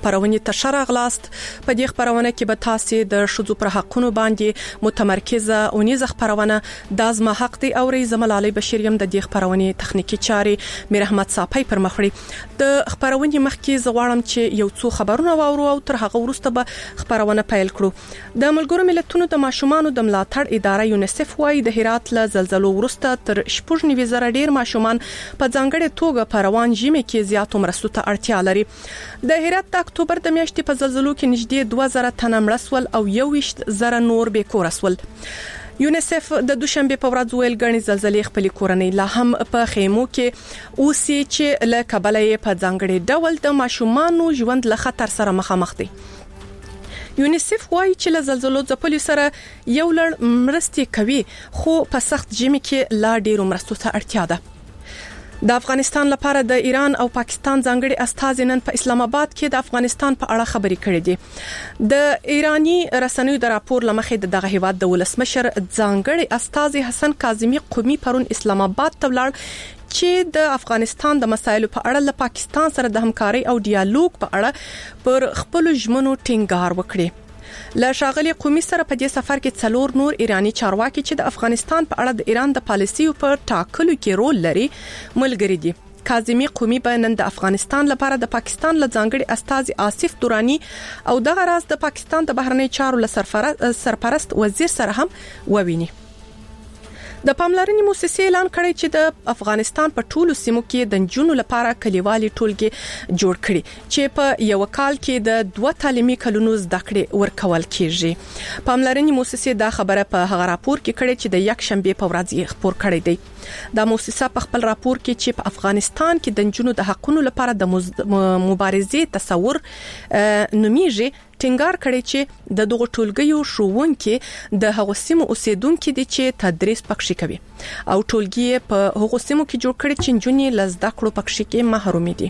خبرونه تشر غلاست. په دې خبرونه کې به تاسو د شذو پر حقونو باندې متمرکزه اونیزه خبرونه د ازما حق دی او زملالي بشریم د دې خبرونه تخنیکی چاري میر احمد صافی پر مخړي د خبرونه مخکې زغړم چې یو څو خبرونه واورو او تر هغه وروسته به خبرونه پیل کړو. د ملګرو ملتونو د ماشومان د ملاتړ اداره یونیسف وايي د هرات له زلزلو وروسته تر 90 ډیر ماشومان په ځانګړي توګه په روان ژمي کې زیاتو مرستو ته اړتیا لري. د هرات د اکتوبر د میاشتې په زلزلو کې نږدې 2000 تنه مړ سول او 21,000 نور بې کور سول. یونیسف د دوشنبه په ورځ ویل غني زلزلې خپل کورنۍ لا هم په خیمو کې اوسې چې له کابلې په ځانګړي ډول د ماشومانو ژوند له خطر سره مخامخ دي. یونیسف وايي چې له زلزلو ځپلو سره یو لړ مرستې کوي خو په سخت ژمي کې لا ډیرو مرستو ته اړتیا ده. د افغانستان لپاره د ایران او پاکستان ځانګړي استازي نن په اسلام آباد کې د افغانستان په اړه خبري کړې دي. د ایرانی رسنیو د راپور لمخې دغه هیواد د ولسمشر ځانګړي استازي حسن کاظمی قومي پرون اسلام آباد ته ولاړ چې د افغانستان د مسایلو په اړه له پاکستان سره د همکاري او ډیالوګ په اړه پر خپل ژمنو ټینګار وکړي. له شاغلي قومي سره په دې سفر کې څلور نور ایرانی چارواکي چې د افغانستان په اړه د ایران د پالیسیو په ټاکلو کې رول لري ملګری دي. کاظمی قومي په نن د افغانستان لپاره د پاکستان له ځانګړي استازي آصف دورانی او دغه راز د پاکستان د بهرنی چارو له سرپرست وزیر سره هم وویني. د پاملرنې مؤسسې اعلان کړی چې د افغانستان په ټولو سیمو کې د جنونو لپاره کلیوالي ټولګي جوړ کړي چې په یو کال کې د 2 تعلیمي کلونو زده کړې ورکول کیږي. پاملرنې مؤسسې دا خبره په هغه راپور کې کړې چې د یک شنبه په ورځ یې خبر کړی دی. دا مؤسسه په خپل راپور کې چې په افغانستان کې د جنونو د حقوقو لپاره د مبارزې تصور نومیږي ټینګار کړي چې د دغه ټولګیو شوونکي د هغو سیمو اوسیدونکو دي چې تدریس پکښې کوي او ټولګي په هغو سیمو کې جوړ کړي چې جنونې لزده کړو پکښې کې محروم دي.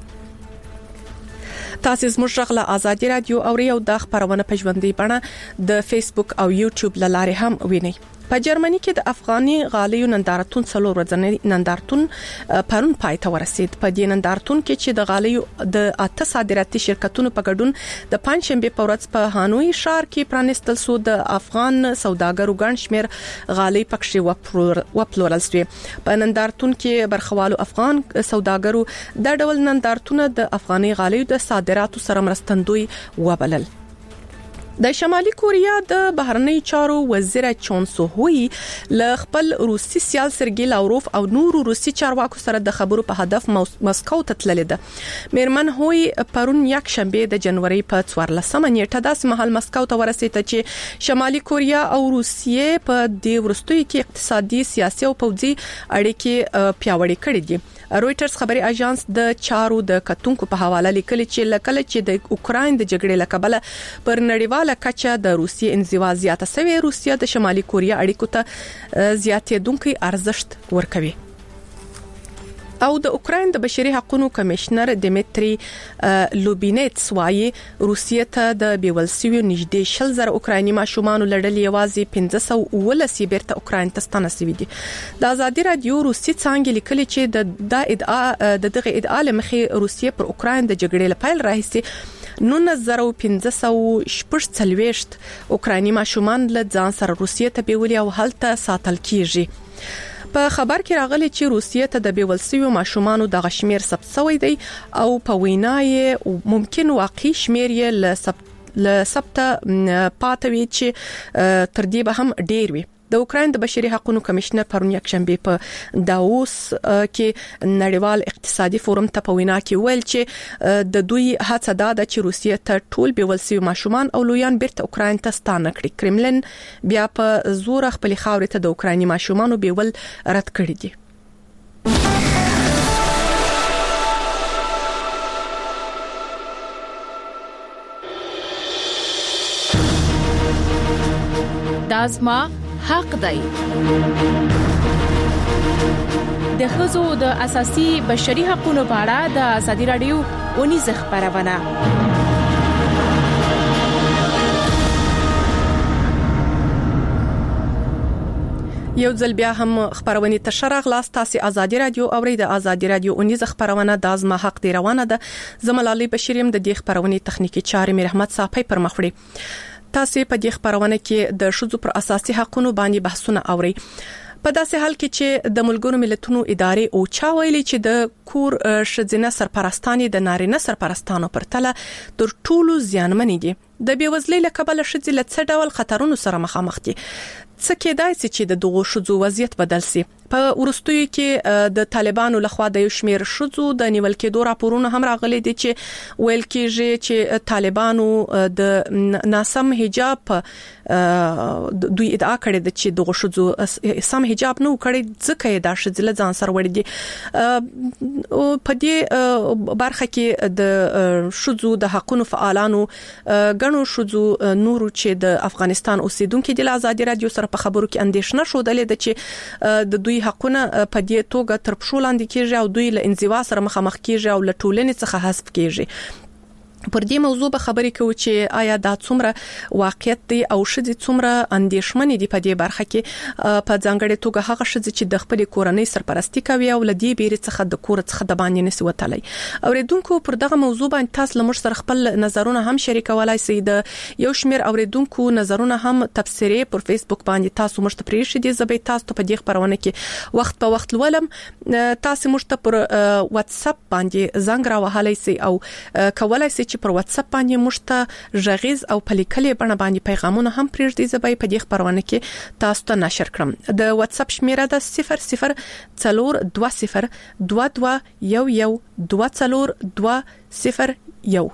تاسو زموږ غلا آزادي رادیو او ریو د خبرونه په ژوندۍ بڼه د فیسبوک او یوټیوب لارې هم وینئ. په جرمني کې د افغاني غالیو نندارتون څلور ورځنی نندارتون پرون پای ته ورسید. په دې نندارتون کې چې د غالیو د 8 صادراتي شرکتونو په ګډون د پنځشنبه په ورځ په هانوي ښار کې پرانستل سو د افغان سوداګرو ګڼ شمېر غالي پکښې وپلورل شوې. په نندارتون کې برخوالو افغان سوداګرو د ډول نندارتون د افغاني غالیو د صادراتو سره مرستندوی وبلل. د شمالي کوریا د بهرنی چارو وزیر چون سو هوی له خپل روسي سیال سرګي لاوروف او نورو روسي چارواکو سره د خبرو په هدف مسکو ته تللی ده. میرمن هوی پرون یک شنبه د جنوري په 14 نیټه داس محل مسکو ته ورسېده چې شمالي کوریا او روسیې په دې ورستوي کې اقتصادي سیاسي او پوځي اړیکې پیاوړې کړې دي. رويټرز خبري اژانس د چارو د کتونکو په حواله لیکلي چې لکه چې د اوکرين د جګړې لکبله پر نړیواله کچه د روسیې انزوا زیاته سوي روسیا د شمالي کوریا اړیکو ته زیاتېدونکو ارزښت ورکوي. او د اوکرين د بشري حقوقو کمشنر دمیتری لوبینټس وايي روسیې ته د بیولسیو نږدې 10,000 اوکرایني ماشومان لړل یوازې 519 بیرته اوکراین ته ستنه دي. د آزادي رادیو روسي څنګه لیکلي چې د دغه ادعا لمخې روسیې پر اوکراین د جګړې لپاره راهسي 9540 اوکرایني ماشومان له ځان سره روسیې ته بیولي او هلته ساتل کیږي. په خبر کې راغلی چې روسیې ته د بیولسیو ماشومانو د غشمیر ثبت شوی دی او په وینای ممکن واقعي شمیر یې ل ثبت پاتوي چې تر دې به هم ډیر وي. د اوکرين د بشري حقوقو کمشنر پرون یک شنبه په داووس کې نړیوال اقتصادي فورم ته په وینا کې ویل چې د دوی هڅه ده چې روسیې ته ټول بیولسي ماشومان او لویان بیرته اوکرين ته ستانه کړي. کرملن بیا په زور خپل خاورې ته د اوکرایني ماشومانو بیول رد کړی دي. دازما حق دی. د ښځو د اساسي بشري حقوقو په اړه د آزادي رادیو اونیزه خبرونه. یو ځل بیا هم خبرونه تشرغ لاس تاسو ازادي رادیو اوري د ازادي رادیو اونیز خبرونه د ازما حق دی روانه ده زملالي بشریم د دې خبرونه تخنیکی چارې مې رحمت صافي پر مخ وړي تاسو په دې خبرونه کې د شذو پر اساسي حقوقو باندې بحثونه اوري په داسې حال کې چې د ملګرو ملتونو ادارې او چا ویلي چې د کور شذینه سرپرستانی د نارینه سرپرستانو پر تله تر ټولو زیانمنې دي د بیوزلۍ له کبله شذې له څه ډول خطرونو سره مخامخ دي څه کېدای شي چې د دغو شذو وضعیت بدل شي په ورستیو کې د طالبانو لخوا د یو شمېر شذو د نیول کېدو راپورونه هم راغلي دي چې ویل کېږي چې طالبانو د ناسم حجاب دوی ادعا کړې ده چې دغه شذو سم حجاب نو کړی ځکه دا شذله ځان سره وړي دي په دې برخه کې د شذو د حقوقو فعالانو غنو شذو نورو چې د افغانستان اوسیدونکو د ازادي رادیو سره په خبرو کې اندیشنه شو د چې د دوی حقونه په دې توګه تر پښو لاندې کیږي او دوی له انزوا سره مخامخ کیږي او له ټولنې څخه حذف کیږي پر دې موضوع به خبرې کوو چې آیا دا څومره واقعیت دی او شذې څومره اندیشمنې دي په دې برخه کې په ځانګړي توګه هغه شذې چې د خپل کورنۍ سرپرستی کوي او لدی بیرې څخه د کور څخه د باندې نسی وتلی اوریدونکو پر دغه موضوع باندې تاسو لمر سره خپل نظرونه هم شریکولای شئ د یو شمیر اوریدونکو نظرونه هم تبصره پر فیسبوک باندې تاسو مشت پرې شئ د زبې تاسو په دې خبرونه کې وخت په وخت ولم تاسو مشت پر واتس اپ باندې زنګ راوهلای شئ او کولای شئ پر واتس اپ باندې مشته ژغیز او پلیکلې بڼه باندې پیغامونه هم پرېږدي زبې په دې خبرونه کې تاسو ته نشر کړم د واتس اپ شمیره د 002022224201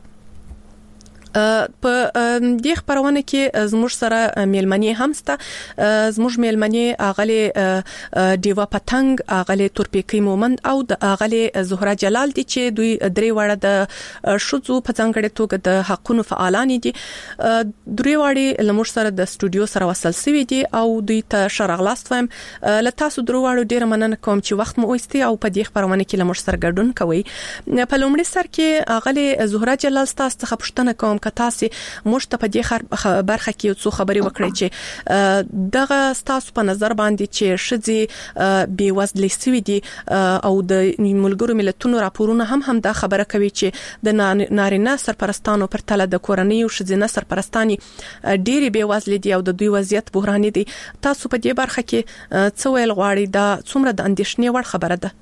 په دې خبرونه کې زموږ سره میلمنې همسته زموږ میلمنې اغله دیوا پتنګ اغله تورپیکی مومند او د اغله زهرا جلال دي چې دوی درې وړه د شذو په څنګه توګه د حقوقو فعالان دي درې وړي لمر سره د استودیو سره وصل سوي دي او دوی ته شرغلاست ویم لته سو درې وړو ډیر مننه کوم چې وخت مو اوستي او په دې خبرونه کې لمر سره ګډون کوي په لومړي سر کې اغله زهرا جلال تاسو ته پوښتنه کوم کتاسي مشته په دې برخه کې څو خبري وکړي چې دغه تاسو په نظر باندې چې شذې بي وزلې سوي دي او د ملګرو ملتونو راپورونه هم دا خبره کوي چې د نارینه سرپرستانو پر تله د کورنۍ او شذینه سرپرستاني ډېری بي وزلې دي او د دوی وضعیت بحراني دي تاسو په دې برخه کې څه ویل غواړئ دا څومره د اندیشنې وړ خبره ده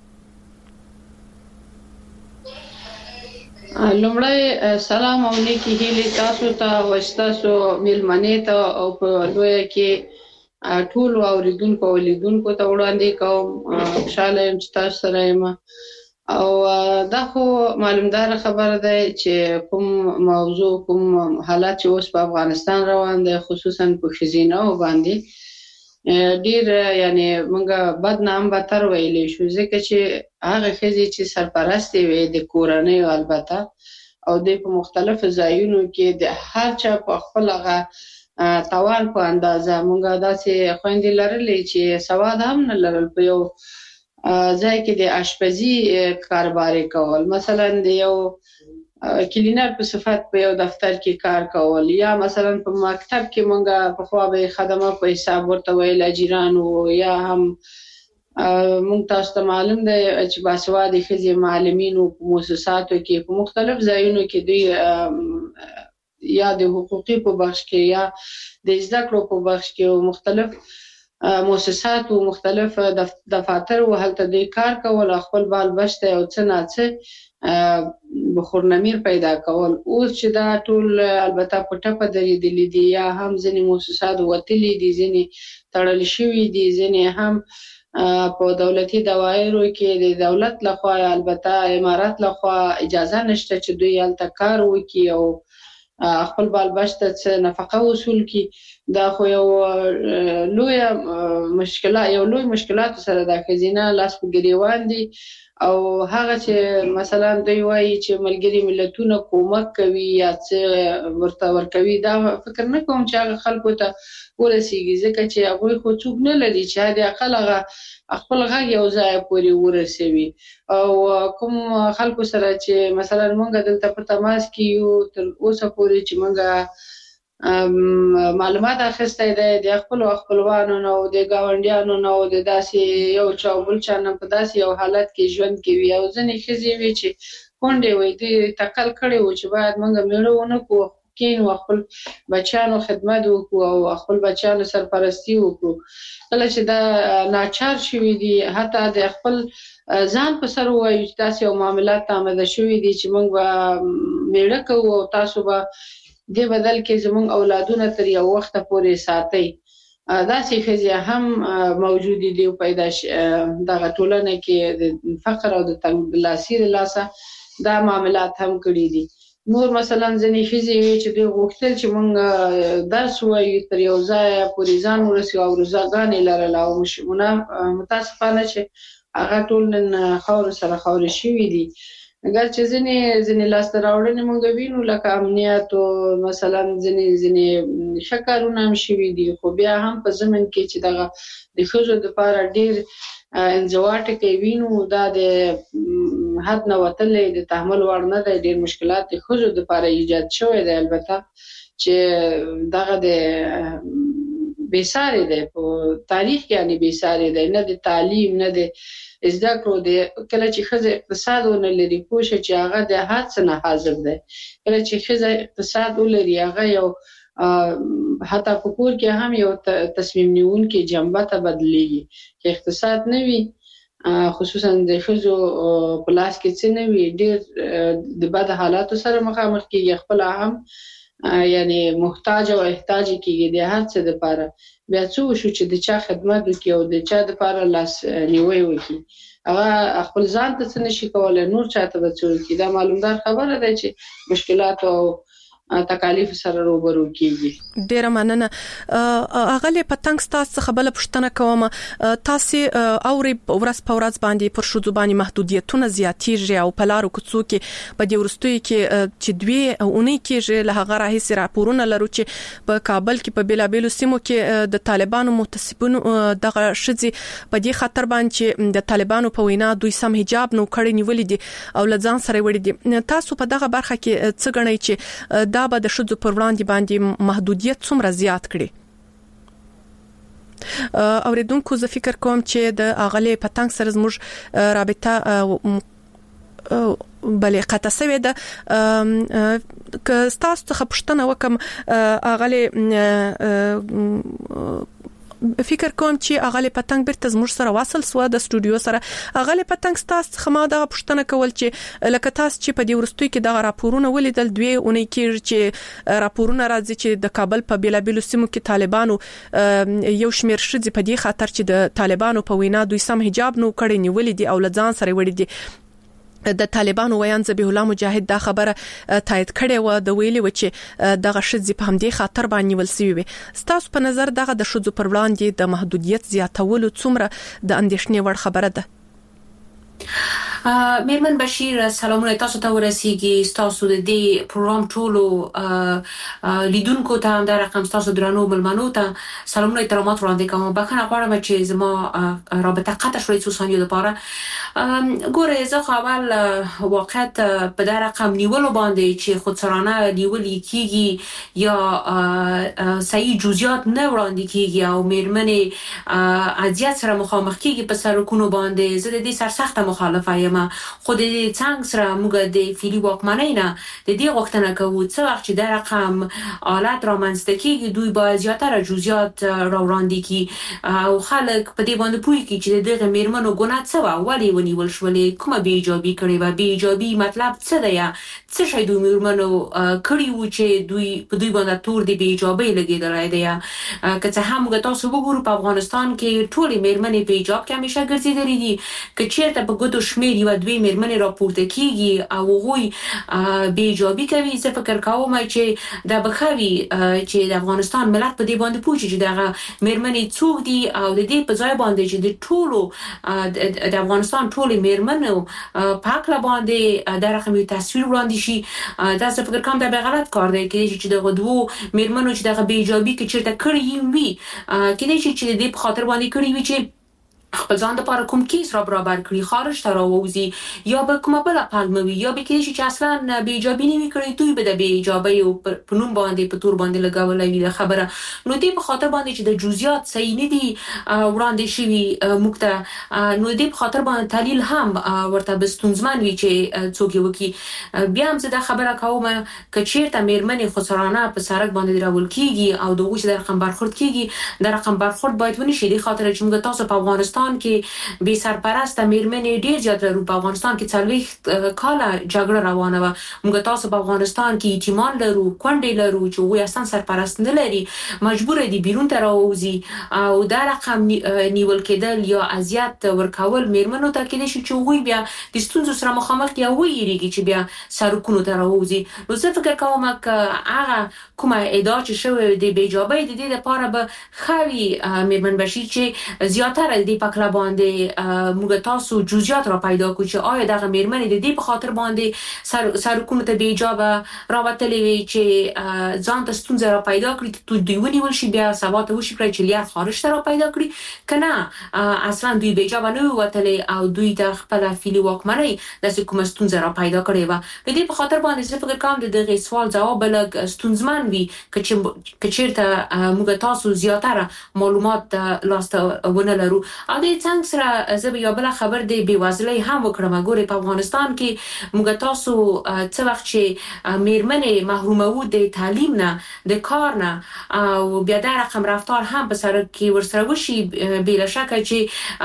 لومړی سلام او نیکی هیلې تاسو ته او تاسو میلمنې ته او په لوی کې ټول اوریدونکو او لیدونکو ته وړاندې کوم خوشاله یم چې تاسو سره یم او دا خو معلومدار خبره ده چې کوم موضوع کوم حالات چې اوس په افغانستان روان دي خصوصا په خزینه او باندې ډیر یعنی موږ بدنام به تر ویلې شو ځکه چې هغه خزې چې سرپرستی وي د کورنۍ البته او د په مختلفو ځایونو کې د هر چا په خپل هغه توان په اندازه موږ داسې خويندې لرلې چې سواد هم نه لرل په یو ځای کې د اشپزي کاروبار کول مثلا د یو کلینر په صفت په یو دفتر کې کار کول یا مثلا په مکتب کې موږ په خوا به خدمات په حساب ورته ویل اجرانو یا هم مونږ تاسو ته معلوم دی چې باسوادي خزي معلمین او مؤسساتو کې په مختلف ځایونو کې دوی یا د حقوقي په بخش کې یا د زده کړو په بخش کې او مختلف مؤسسات او مختلف دفاتر او هلته د کار کول خپل بال بشته او څه نه څه بخورنمیر پیدا کول اوس چې دا ټول البته په ټپه درېدلې دي یا هم ځینې مؤسسات وتلې دي ځینې تړل شوي دي ځینې هم په دولتي دوايرو کې د دولت لخوا البته امارات لخوا اجازه نشته چې دوی هلته کار وکړي او خپل بال بشته څه نفقه وصول کړي دا خو یو لوی مشکلات سره د خزینه لاس په ګریوان دي او هغه چې مثلا دوی وایي چې ملګری ملتونه کومک کوي یا څه ورته ورکوي دا فکر نه کوم چې هغه خلکو ته ورسیږي ځکه چې هغه خو څوک نه لري چې د اقل خپل غږ یو ځای پورې ورسوي او کوم خلکو سره چې مثلا مونږ دلته په تماس کې یو تر اوسه پورې چې مونږ معلومات اخیسته دی د خپلوانو نه او د ګاونډیانو نه او د داسې یو چا بل چا نه په داسې یو حالت کې ژوند کوي او ځینې ښځې وي چې کونډې وي دوی تکل کړی و چې باید موږ میړه ونه کړو کینو خپل بچیانو خدمت وکړو او خپل بچیانو سرپرستی وکړو کله چې دا ناچار شوي دي حتی د خپل ځان په سر وایي چې تاسو یو معاملات آماده شوي دي چې موږ به میړه کوو او تاسو به دې بدل کې زموږ اولادونه تر یو وخت پورې ساتي داسې ښځې هم موجود دي او پیدا دغه ټولنه کې د فقر او د تنګلاسي له لاسه دا معاملات هم کړي دي نور مثلا ځینې ښځې وي چې دوی غوښتل چې موږ درس ووایو تر یو ځایه پورې ځان ورسوو او روزګانې لرله او متاسفانه چې هغه ټول نن خاورو سره خاورې شوي دي اگر چې ځینې لاسته راوړنې موږ وینو لکه امنیت او مثلا ځینې شکارونه هم شوي دي خو بیا هم په ضمن کې چې دغه د ښځو دپاره ډېر انزوا ټکي وینو دا د حد نه وتلی د تحمل وړ نه دی ډېر مشکلات د ښځو دپاره ایجاد شوی دی البته چې دغه د بېسارې دی په تاریخ کې یعنې بېسارې دی نه د تعلیم نه د زده کړو د کله چې ښځه اقتصاد ونه لري پوه شه چې هغه د هر څه نه حاضر دی کله چې ښځه اقتصاد ولري هغه یو حتی په کور کې هم یو تصمیم نیونکې جنبه ته بدلیږي چې اقتصاد نه وي خصوصا د ښځو په لاس کې څه نه وي ډېر د بد حالاتو سره مخامخ کېږي خپله هم یعنی محتاج او احتاج کېږي د هر څه دپاره بیا څه وشو چې د چا خدمت وکړي او د چا دپاره لاس نیوی وکړي هغه خپل ځان ته څه نشي کولی نور چا ته به څه وکړي دا معلومدار خبره ده چې مشکلات او تکالیف سره روبرو کیږي ډیره مننه اغلی پتنګ تاسو څخه بل پښتنه کوم تاسو اوري ورځ په ورځ باندې پر شو زبانی محدودیتونه زیاتیږي او په لارو کوڅو کې په دې ورستوي کې چې دوی اونۍ کې له هغه راهي راپورونه لرو چې په کابل کې په بیلابیلو سیمو کې د طالبانو متسبونو دغه شذي په دې خطر باندې د طالبانو په وینا دوی سم حجاب نو کړی نیولې دي او لځان سره وړي دي تاسو په دغه برخه کې څه غنئ چې دا به د شذو پر وړاندې باندې محدودیت څومره زیات کړي اوریدونکو زه فکر کوم چې د اغلی پتنګ سره زموږ رابطه بلې قطع سوي ده که تاسو څخه پوښتنه وکم اغلی فکر کوم چې اغلی پتنګ بیرته زموږ سره واصل سو د استودیو سره اغلی پتنګ تاسو خما دا پوښتنه کول چې لکه تاسو چې په دې ورستوي کې د راپورونه ولیدل دوی اونۍ کې چې راپورونه راځي چې د کابل په بیلابیلو سیمو کې طالبانو یو شمیر شذي په دې خاطر چې د طالبانو په وینا دوی سم حجاب نو کړی نیولې دي او لځان سره وړي دي د طالبانو ویان ذبیح الله مجاهد دا خبره تایید کړې و د ویلي و چې دغه شذي په همدې خاطر باندې ولسوي وي تاسو په نظر دغه د شذو پر وړاندې د محدودیت زیاتولو څومره د اندېښنې وړ خبره ده میرمن بشیر سلامونه تاسو ته ورسیږي تاسو د دې پروګرام ټولو لیدونکو ته هم د رقم تاسو درنو ملمنو ته سلامونه احترامات وړاندې کوم بخښنه غواړم چې زما رابطه قطع شوې څو ثانیو لپاره ګوره زه اول واقعیت په دا رقم نیولو باندې چې خودسرانه نیولې کیږي یا صحیح جزئیات نه وړاندې کیږي او میرمنې اذیت سره مخامخ کیږي په سرکونو باندې زه د دې سرسخته مخالفه یم خو د څنګه سره موږ د فعلی واکمنۍ نه د دې غوښتنه کوو چې وخت چې دا رقم آلات رامنځته کیږي دوی باید زیاتره جزئیات راوړاندې کی او خلک په دې باندې پوهیږي چې دغه میرمنو ګناه څه و ولی ونیول شولې کومه بی ایجابي کړې و بی ایجابي مطلب څه دی څه شي دوی میرمنو کړی و چې دوی په دوی باندې تور دی بی ایجابي لګیدلای دی که څه هم موږ تاسو وګورو په افغانستان کې ټولې میرمنې په ایجاب کې همیشه ګرځېدلې دي که چیرته په ګوتو شمیر یو دوی میرمنې راپورته کیږي او غوي بی ایجابي کوي زه فکر کوم چې دا بخوي چې د افغانستان ملت په دې باندې پوښتنه چې دغه میرمنې څوک دي او د دې په ځای باندې چې د ټولو د افغانستان ټولې میرمنو په حق باندې د رقم تصویر وړاندې شي دا څه فکر کوم دا به غلط کار دی چې دغه دوه میرمنو چې دغه بی ایجابي کې چیرته کړی وي کله چې د دې په خاطر باندې کړی وي چې خپل ځان لپاره کوم کیس را برابر کړي، خارج ته راووځي، یا به کومه بله پلمه وي، یا به کېدای شي چې اصلا بې ایجابي نه وي کړې، دوی به د بې ایجابۍ په نوم باندې په تور باندې لګولی وي د خبره. نو دې په خاطر باندې چې د جزئیات صحیح نه دي وړاندې شوي موږ ته، نو دې په خاطر باندې تحلیل هم ورته به ستونزمن وي چې څوک یې وکړي. بیا هم زه دا خبره کوم که چېرته مېرمنې خسرانه په سړک باندې راول کېږي او د هغوی چې د رقم برخورد کېږي، د رقم برخورد باید ونه شي، دې خاطر چې موږ تاسو په افغانستان کې بې سرپرسته مېرمنې ډېر زیات لرو. په افغانستان کې 40 کاله جګړه روانه وه. موږ تاسو په افغانستان کې یتیمان لرو، کونډې لرو چې هغوی اصلا سرپرست نه لري، مجبوره دي بیرون ته راووځي او دا رقم نیول کېدل یا اذیت ورکول مېرمنو ته کېدای شي چې هغوی بیا د ستونزو سره مخامخ دي او ویېرېږي چې بیا سړکونو ته راووځي. نو زه فکر کوم که هغه کومه ادعا چې شوې د بې ایجابۍ د دې لپاره به ښه وي مېرمن بشیر چې زیاتره د دې په کله باندې موږ تاسو جزئیات را پیدا کړو چې آیا دغه مېرمنې د دې په خاطر باندې سړکونو ته بې ایجابه راوتلې وي چې ځان ته ستونزه را پیدا کړي، دوی ونیول شي، بیا سبا ته وشي کړی چې لیار خارج ته را پیدا کړي، که نه اصلا دوی بې ایجابه نه وي وتلې او دوی د خپله فعلي واکمنۍ داسې کومه ستونزه را پیدا کړې وه. د دې په خاطر باندې زه فکر کوم د دغې سوال ځواب به لږ ستونزمن وي که چېرته موږ تاسو زیاتره معلومات لاسته ونه لرو. او د څنګ سره زه به یو بله خبر د بېوزلۍ هم وکړم. ګورې په افغانستان کې موږ تاسو څه وخت چې مېرمنې محروموو د تعلیم نه، د کار نه، او بیا دا رقم رفتار هم په سړک کې ورسره وشي، بې له شکه چې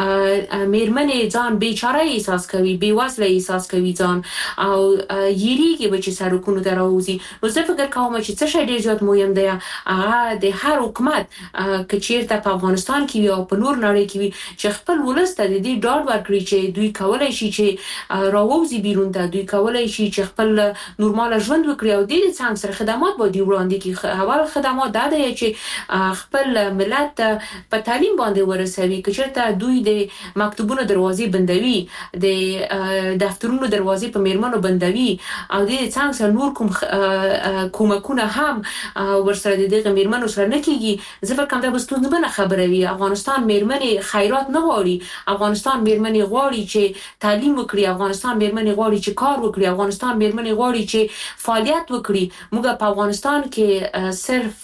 مېرمنې ځان بیچاره احساس کوي، بېوزله احساس کوي ځان او یېرېږي به چې سړکونو ته راوځي. نو زه فکر کوم چې څه شی ډېر زیات مهم دی، هغه د هر حکومت که چېرته په افغانستان کې وي او په نور نړۍ کې وي چې خپل ولس ته د دې ډاډ ورکړي چې دوی کولی شي چې راووځي بیرون ته، دوی کولی شي چې خپل نورماله ژوند وکړي او د دې څنګ سره خدمات باید وړاندې کړي. اول خدمات دا دی چې خپل ملت په تعلیم باندې ورسوي. که چېرته دوی د مکتوبونو دروازې بندوي، د دفترونو دروازې په مېرمنو بندوي او د دې څنګ سره نور کوم کومکونه هم ورسره د دغه مېرمنو سره نه کېږي، زه فکر کوم دا به ستونزمنه خبره وي. افغانستان مېرمنې خیرات نه غواړي، افغانستان مېرمنې غواړي چې تعلیم وکړي، افغانستان مېرمنې غواړي چې کار وکړي، افغانستان مېرمنې غواړي چې فعالیت وکړي. موږ په افغانستان کې صرف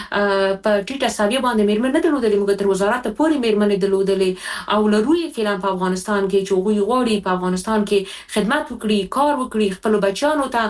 په ټیټه سویه باندې مېرمن نه درلودلې، موږ تر وزارت پورې مېرمنې درلودلې او لرو یې فعلا په افغانستان کې چې هغوی غواړي په افغانستان کې خدمت وکړي، کار وکړي، خپلو بچیانو ته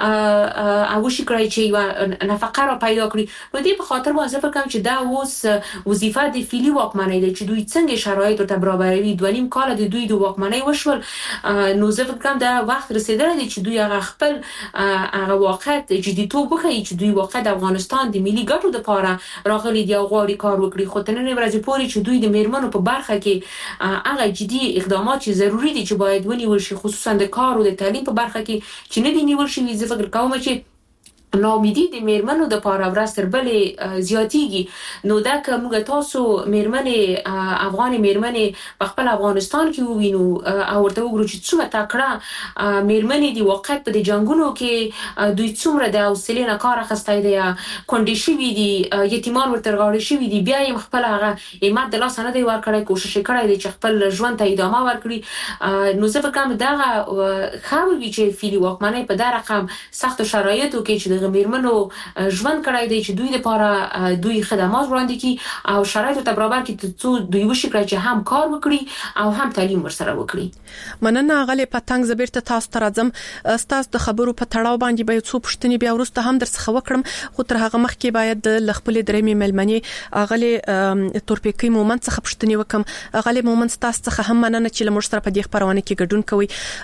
وشي کړی چې یوه نفقه را پیدا کړي. نو دې په خاطر باندې زه فکر کوم چې دا اوس وظیفه د فعلي واکمنۍ ده چې دوی څنګه شرایط ورته برابروي. 2.5 کاله د دوی د واکمنۍ وشول، نو زه فکر کوم دا وخت رسېدلی دی چې دوی هغه خپل هغه واقعیت جديتوب وښیي چې دوی واقعا د افغانستان د ملي ګټو دپاره راغلي دي او غواړي کار وکړي. خو تر نننۍ ورځې پورې چې دوی د مېرمنو په برخه کې هغه جدي اقدامات چې ضروري دي چې باید ونیول شي، خصوصا د کار او د تعلیم په برخه کې چې نه دي نیول شوي، زه فکر کوم چې ناامیدي د مېرمنو دپاره ورځ تر بلې زیاتېږي. نو دا که موږ تاسو مېرمنې افغانې مېرمنې په خپل افغانستان کې ووینو او ورته وګورو چې څومره تکړه مېرمنې دي، واقعیت په دې جنګونو کې دوی څومره د حوصلې نه کار اخیستی دی، کونډې شوي دي، یتیمان ورته رغاړې شوي دي، بیا یې خپل هغه همت د لاسه نه دی ورکړی، کوشش یې کړی دی چې خپل ژوند ته ادامه ورکړي. نو زه فکر کوم دغه ښه وي چې فعلي واکمنۍ په دا رقم سختو شرایطو کې چې د مېرمنو ژوند کړی دی چې دوی لپاره دوی خدمات وړاندې کړي او شرایطو ته برابر کړي تر څو دوی وشي کړی چې هم کار وکړي او هم تعلیم ورسره وکړي. مننه غلې پتنګ. زه بیرته تاسو ته راځم. ستاسو د خبرو په تړاو باندې به څو پوښتنې بیا وروسته هم درڅخه وکړم، خو تر هغه مخکې باید د خپلې درېمې مېلمنې غلې تورپیکۍ مومند څخه پوښتنې وکړم. غلې مومند، ستاسو څخه هم مننه چې له موږ سره په دې خپرونه کې ګډون کوئ.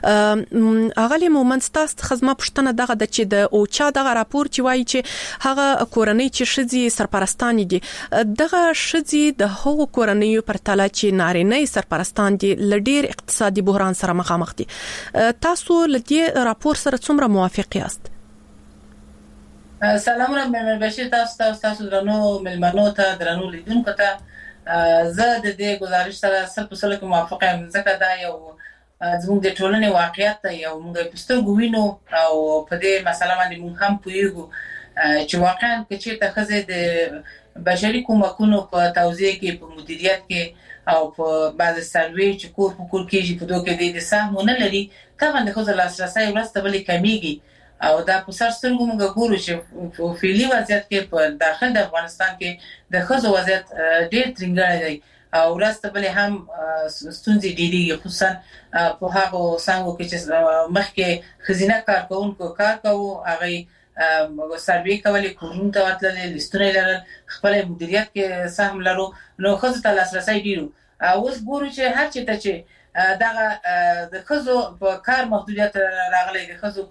غلې مومند، ستاسو څخه زما پوښتنه دغه ده چې د اوچا دغه راپور چې وایي چې هغه کورنۍ چې ښځې سرپرستان دي، دغه ښځې د هغو کورنیو پرتله چې نارینه سرپرستان دي له ډېر اقتصادي بحران سره مخامخ دي. تاسو له دې راپور سره څومره موافق یاست؟ سلامونه مېرمن بشیر، تاسو درنو مېلمنو ته، درنو لیدونکو ته. زه د دې گزارش سره 100% موافق یم، ځکه دا یو زموږ د ټولنې واقعیت دی او موږ په سترګو وینو او په دې مسله باندې موږ هم پوهیږو چې واقعا که چېرته ښځې د بشري کومکونو په توزیع کې، په مدیریت کې او په بعض سروي چې کور په کور کېږي په دوه کې د ساهمونه لري طبعا د خزر لاسرسي ورسته بلې کمیږي او دا په سر سترګو موږ ګورو چې په فعلي وضعیت کې په داخل د افغانستان کې د خزو وضعیت ډېر ترنګړی دی او ورسته بلې هم ستونزې ډېرېږي خصوصا په هغو څانګو کې چې مخکې ښځینه کارکوونکو کار کوو هغوی سروې کولې کورونو ته ورتللې لیستونه یې لرل خپل مدیریت کې سهم لرو نو ښځو ته لاسرسی ډېر و اوس ګورو چې هر چېرته چې دغه د ښځو په کار محدودیت راغلی د ښځو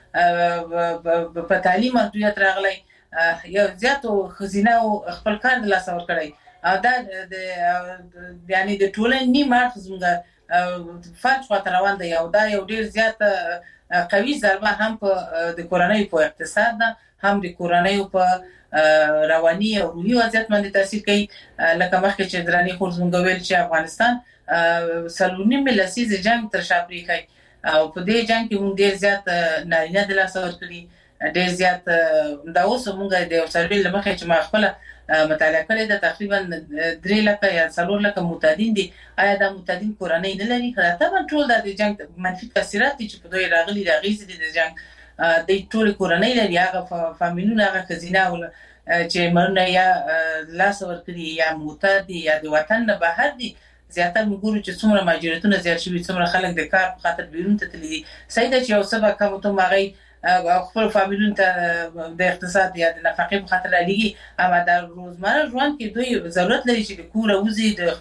په تعلیم محدودیت راغلی یو زیاتو ښځینه خپل کار د لاسه ورکړی او دا یعنی د ټولنې نیم اړخ زموږ فلج خواته روان دی او دا یو ډېر زیات قوي ضربه هم په د کورنیو په اقتصاد ده هم د کورنیو په رواني او روحي وضعیت باندې تاثیر کوي لکه مخکې چې دراني خور زموږ ویل چې افغانستان 4.5 لسیزه جنگ تر شا پرېښی او په دې جنگ کې موږ ډېر زیات نارینه د لاسه ورکړي ډېر زیات دا اوس موږ د یو سروې له مخې چې ما خپله مطالعه کړې ده تقریبا 3 لکه یا 4 لکه معتادین دي آیا دا معتادین کورنۍ نه لري طبعا ټول د جنگ منفي تاثیرات دي چې په دوی راغلي د اغېزې دي د جنگ د ټول کورنۍ لري هغه فامیلونه هغه ښځینه چې مرونه یا لاس ورکړي یا معتاد دي یا د وطن نه بهر دي زیاتره موږ ګورو چې څومره مهاجرتونه زیات شوي څومره خلک د کار په خاطر بیرون ته تللي دي صحیح ده چې یو څه به کم وتم هغوی خپل فامیلونو ته د اقتصاد یا د نفقې په خاطر رالیږي اما د روزمره ژوند کې دوی ضرورت لري چې د کوره وځي د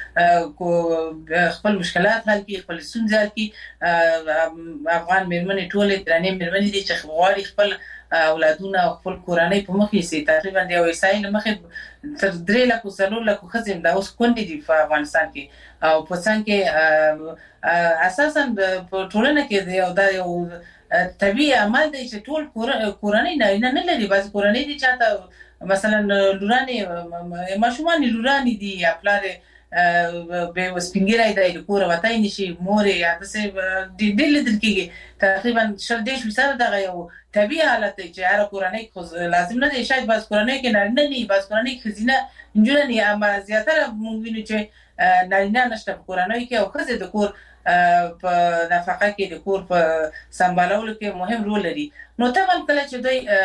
خپل مشکلات حل کړي خپل ستونزې حل کړي افغان مېرمنې ټولې درنې مېرمنې دي چې غواړي خپل اولادونه او خپل کورنۍ په مخ کې سي تقریبا د یو اسرائیل مخې تر 3 لکه 4 لکه ښځې دا اوس کونډې دي په افغانستان کې او په څنګ کې اساسا په ټولنه کې دا یو طبيعي عمل دی چې ټول کورنۍ نه لري بعض کورنۍ دي چې مثلا لورانې ماشومان لورانې دي یا پلار به وسپینګرای دی د کور وتاي نشي مور یا دسه د لیدل کېږي تقریبا 10% دغه یو طبيعي حالت دی چې هر کورنۍ خو لازم نه دی شاید بعض کورنۍ کې نارینه نه بعض کورنۍ ښځینه نجونه نه اما زیاتره موږ وینو چې نارینه نشته په کورنۍ کې او ښځې د کور په نفقه کې د کور په سمبالولو کې مهم رول لري نو طبعا کله چې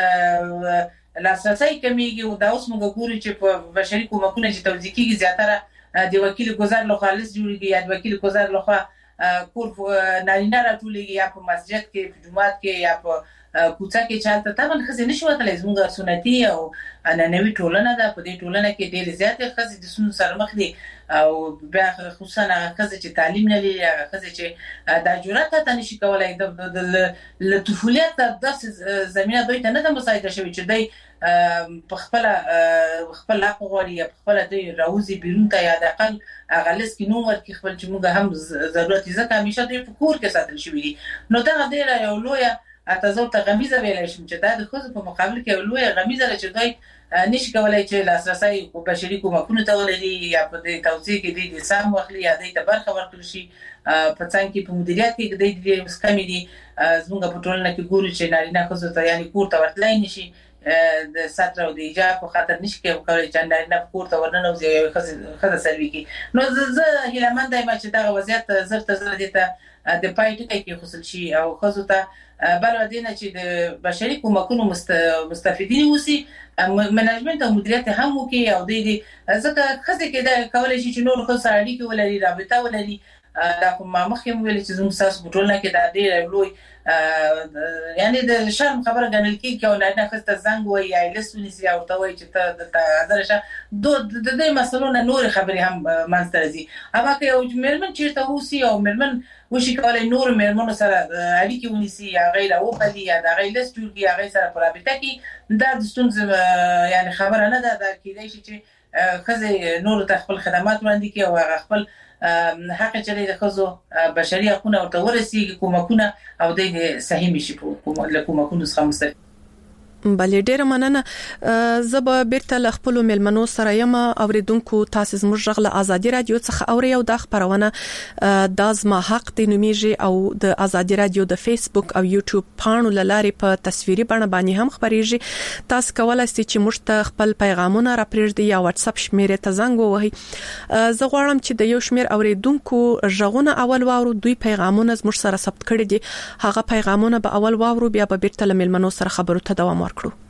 دوی لاسرسی کمیږي او دا اوس موږ ګورو چې په بشري کومکونه چې توزیع کېږي زیاتره د وکیل ګذر لخوا لیست جوړیږي یا د وکیل ګذر لخوا کور نارینه راټولېږي یا په مسجد کې په جومات کې یا په کوڅه کې چالت طبعا ښځې نشي وتلی زموږ سنتي او عنعنوي ټولنه ده په دې ټولنه کې ډېرې زیاتې ښځې د ستونزو سره مخ دي او بیا خصوصا هغه ښځې چې تعلیم نه لري هغه ښځې چې دا جرأت حتی نشي کولی له طفولیت داسې زمینه دوی ته نه ده مساعده شوې چې دوی په خپل حق غواړي یا په خپله دوی راوځي بیرون ته یا د اقل هغه لیست کې نوم ورکړي خپل چې موږ هم ضرورت یې ځکه همیشه دوی په کور کې ساتل شوي دي نو دغه ډېره یو لویه اتزو ته غمیزه ویلای شم چې دا د ښځو په مقابل کې یو لویه غمیزه ده چې دوی نشي کولی چې لاسرسی بشري کومکونو ته ولري یا په دې توزیع کې دوی د سهم واخلي یا دوی ته برخه ورکړل شي په څنګ کې په مدیریت کې دوی ډېرې کمې دي زموږ په ټولنه کې ګورو چې نارینه ښځو ته یعنې کور ته ورتلی نشي د ستر او د ایجاب په خاطر نشي کولی چې نارینه کور ته ورننوځي او یوه ښځه سروي کړي نو زه هیلهمنده یم چې دغه وضعیت زر تر زره دې ته د پای ټکی کېښودل شي او ښځو ته بل دې نه چې د بشري کومکونو مستفیدین اوسي منیجمنت او مدیریت هم وکړي او دوی ځکه ښځې کېدای کولی شي چې نورو ښځو سره اړیکې ولري رابطه ولري دا خو ما مخکې هم ویلې چې زموږ ستاسو په ټولنه کې دا ډېر لوی یعنې د شرم خبره ګڼل کېږي چې یو نارینه ښځې ته زنګ ووایي یا یې لیست ونیسي یا ورته وایي چې ته دلته حاضره شه د دې مسلو نه نورې خبرې هم منځته راځي اما که یو مېرمن چېرته اوسي او مېرمن وشي کولی نورو مېرمنو سره اړیکې ونیسي یا هغوی راوپلي یا د هغوی لیست جوړ کړي هغوی سره په رابطه کې دا د ستونزې یعنې خبره نه ده دا کېدای شي چې ښځې نورو ته خپل خدمات وړاندې کړي او هغه خپل حق چې د ښځو بشري حقونه ورته ورسېږي کومکونه او دوی صحیح شي له کومکونو څخه مستفید بلې ډېر مننه زب بیرته خپل ملمنو سره یم اوریدونکو تاسو زموږ غږ له ازادي رادیو څخه اوري او د خبرونه د زما حق د نومیږي او د ازادي رادیو د فیسبوک او یوټیوب پاڼو لارې په تصویري بڼه باندې هم خبريږي تاسو کولای شئ چې موږ ته خپل پیغامونه راپرېږدئ یا واتس اپ شمیرې ته زنګ ووهئ زه غواړم چې د یو شمیر اوریدونکو ژغونه اول واورو دوی پیغامونه زموږ سره ثبت کړي دي هغه پیغامونه به اول واورو بیا به بیرته ملمنو سره خبرو ته دوام ورکړو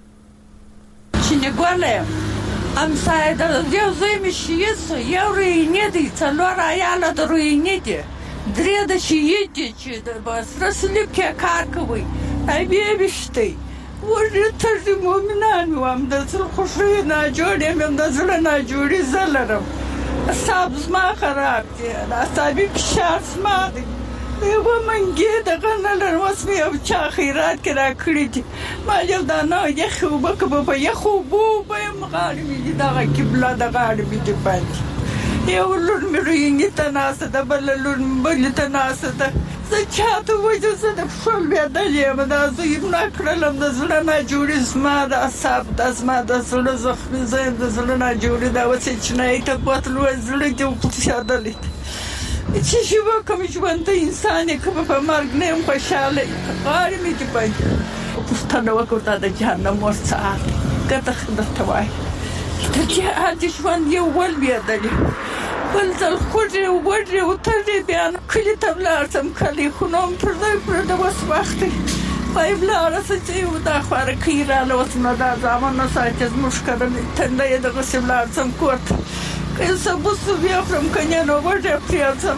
Cinegole am să eu zăi și ies eu ruinete țălora iala de ruinete dreda și iete ce de băstrăsle că carcăvui ai bie știi ori tări mominani am de să خوشینا جوړې مې د زړه نه جوړې زلرم صاحب ما خراب دي اصابي فشار ما دي یو منګي د غنل رسمي او چا خیرات کرا کړی دي ما یو دا نه یخو بکبه په یخو بو په مغالمي دي دا قبله د غالبي دي باندې یو لور مې رینګ تناسه د بل لور بل تناسه ده زه چاته وځم زه د خپل بدلې ما دا زه نه کړلم د زړه نه جوړې زما د اصحاب د زما د زړه زخمي زه د زړه نه جوړې دا وڅ چې نه ته پاتلو زړه ته خوشاله چې شو کوم ژوند انسان کوم په مرګ نه هم خوشاله غواړي مې چې پای پښتنه وکړه د جهنم ورڅه کته خدای وای چې هغه ژوند یو ول بيدلې بل ځل خوږه وړه او ته بیان کلی تبلار سم کلی خنوم پر دې د وس وخت پای بلار چې یو دا خبره کیراله اوس نه دا ځامن نه ساتي مشکل تنده د غسلار سم کوت که سبوس بیا فرم کنه نو ورته پریاځم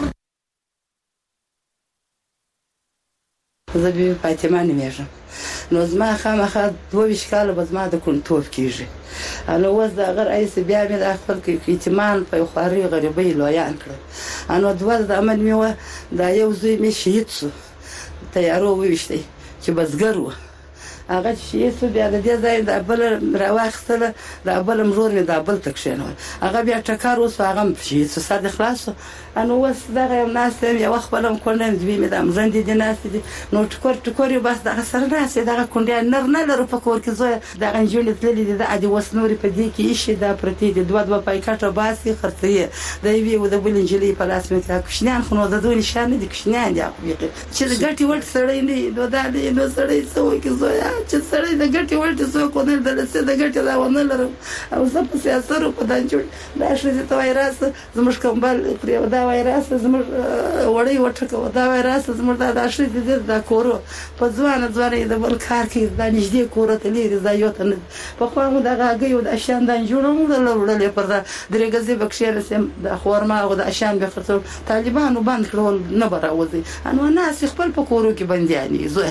زه به فاطمه نمیږم نو زما خامخا 22 کال به زما د کنټرول کیږي نو وز دا غر ایس بیا مې د خپل کې اعتماد په خوري غریبي لویان کړ انو دوه د امن میوه دا یو زوی می شهید شو تیارو وښتي چې بزګر و هغه چې څه بیا د دې ځای د بل راوخته د بل مرور نه د بل تکشنو هغه بیا ټکر وس هغه چې څه صد خلاص انو وس دغه ناس یو وخت بلم کولم دوی مې د امرند دي ناس دي نو ټکور بس دغه سره ناس دغه کونډه نه لرو په کور کې زه دغه جون تللی دي د ادي وس نوري په دې کې شي دا پرتی دي دوه پایکاټه باسي خرڅي د وی او د بل انجلي په لاس مې تا کښنان خو نو د دوی نشانه دي کښنان دي چې د ګټي ورته سړی نه نو دا دي نو سړی څو کې زویا چې سړی د ګټي ورته څو کو نه د لسه د ګټي دا ونه لرم او زه په سیاست په دانجوړ دا شې ته وایراس زموږ کومبل پر دا وایراس زموږ وړي وټکو دا وایراس زموږ دا شې د کورو په ځوان د بل کار کې د نږدې کورو ته لري زایوت نه په خو موږ د غاګي او د شان دانجوړ موږ لرلې پر دا درګزي بکشیر سم د خورما او د شان به خرڅول طالبانو باندې کړول نه براوځي انو ناس خپل په کورو کې بندياني زه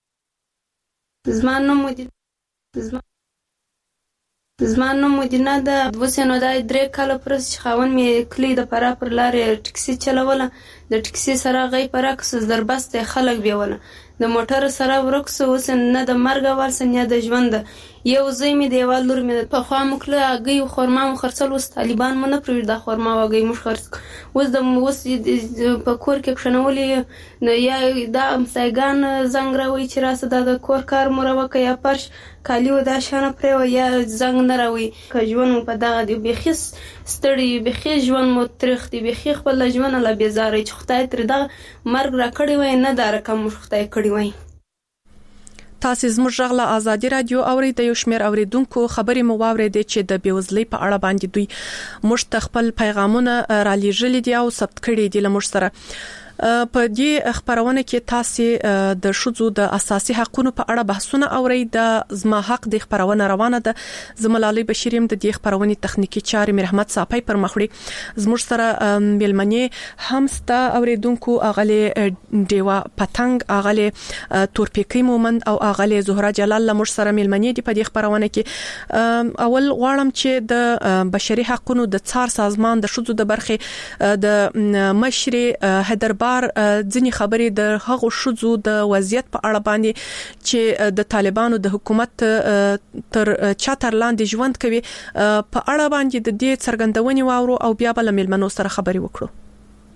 زمانو مدینه د وسنو د 3 کال پرس خاون می کلی د پرا پر لارې ټکسي چلوله د ټکسي سره غي پرکس دربسته خلک بیول د موټر سره ورکس وسن نه د مرګ ورسن یا د ژوند یو زوی می دیوال لور می په خوا مکله غي خورما خرڅل وس طالبان مونږ پرې د خورما وګي مش خرڅ وس د وس په کور کې خنولې نو یا د امسایګان زنګ راوي چې راسه د کور کار مروکه یا پرش کالیو دا شانه پرې یا زنګ نه راوي که ژوند په دغه دی بخیس ستړي بخی ژوند مو ترختی بخی خپل ژوند لا بیزارې چې خدای تر دا مرګ را کړی وای نه دا رقم خدای کړی وای تاسو زموږ غلا ازادي رادیو اوري د یو شمیر اوریدونکو خبري مو واورېدې چې د بیوزلۍ په اړه باندې دوی مشتخپل پیغامونه را لېږلي دي او ثبت کړي دي لمر سره په دې خبرونه کې تاسو د شذو د اساسي حقوقو په اړه بحثونه اوري د زما حق د خبرونه روانه ده زملالي بشیریم د دې خبرونه تخنیکی چارې مرحمت صاحب پر مخړي زموږ سره ملمنې همستا اوریدونکو اغله دیوا پتنګ اغله تورپیکی مومند او اغله زهرا جلال لمر سره ملمنې دی په دې خبرونه کې اول غواړم چې د بشري حقوقو د څار سازمان د شذو د برخه د مشر حیدربار ځنی خبرې د هغو شذو د وضعیت په اړه باندې چې د طالبانو د حکومت تر چاتر لاندې ژوند کوي په اړه باندې د دې څرګندونې واورو او بیا بل ملمنو سره خبرې وکړو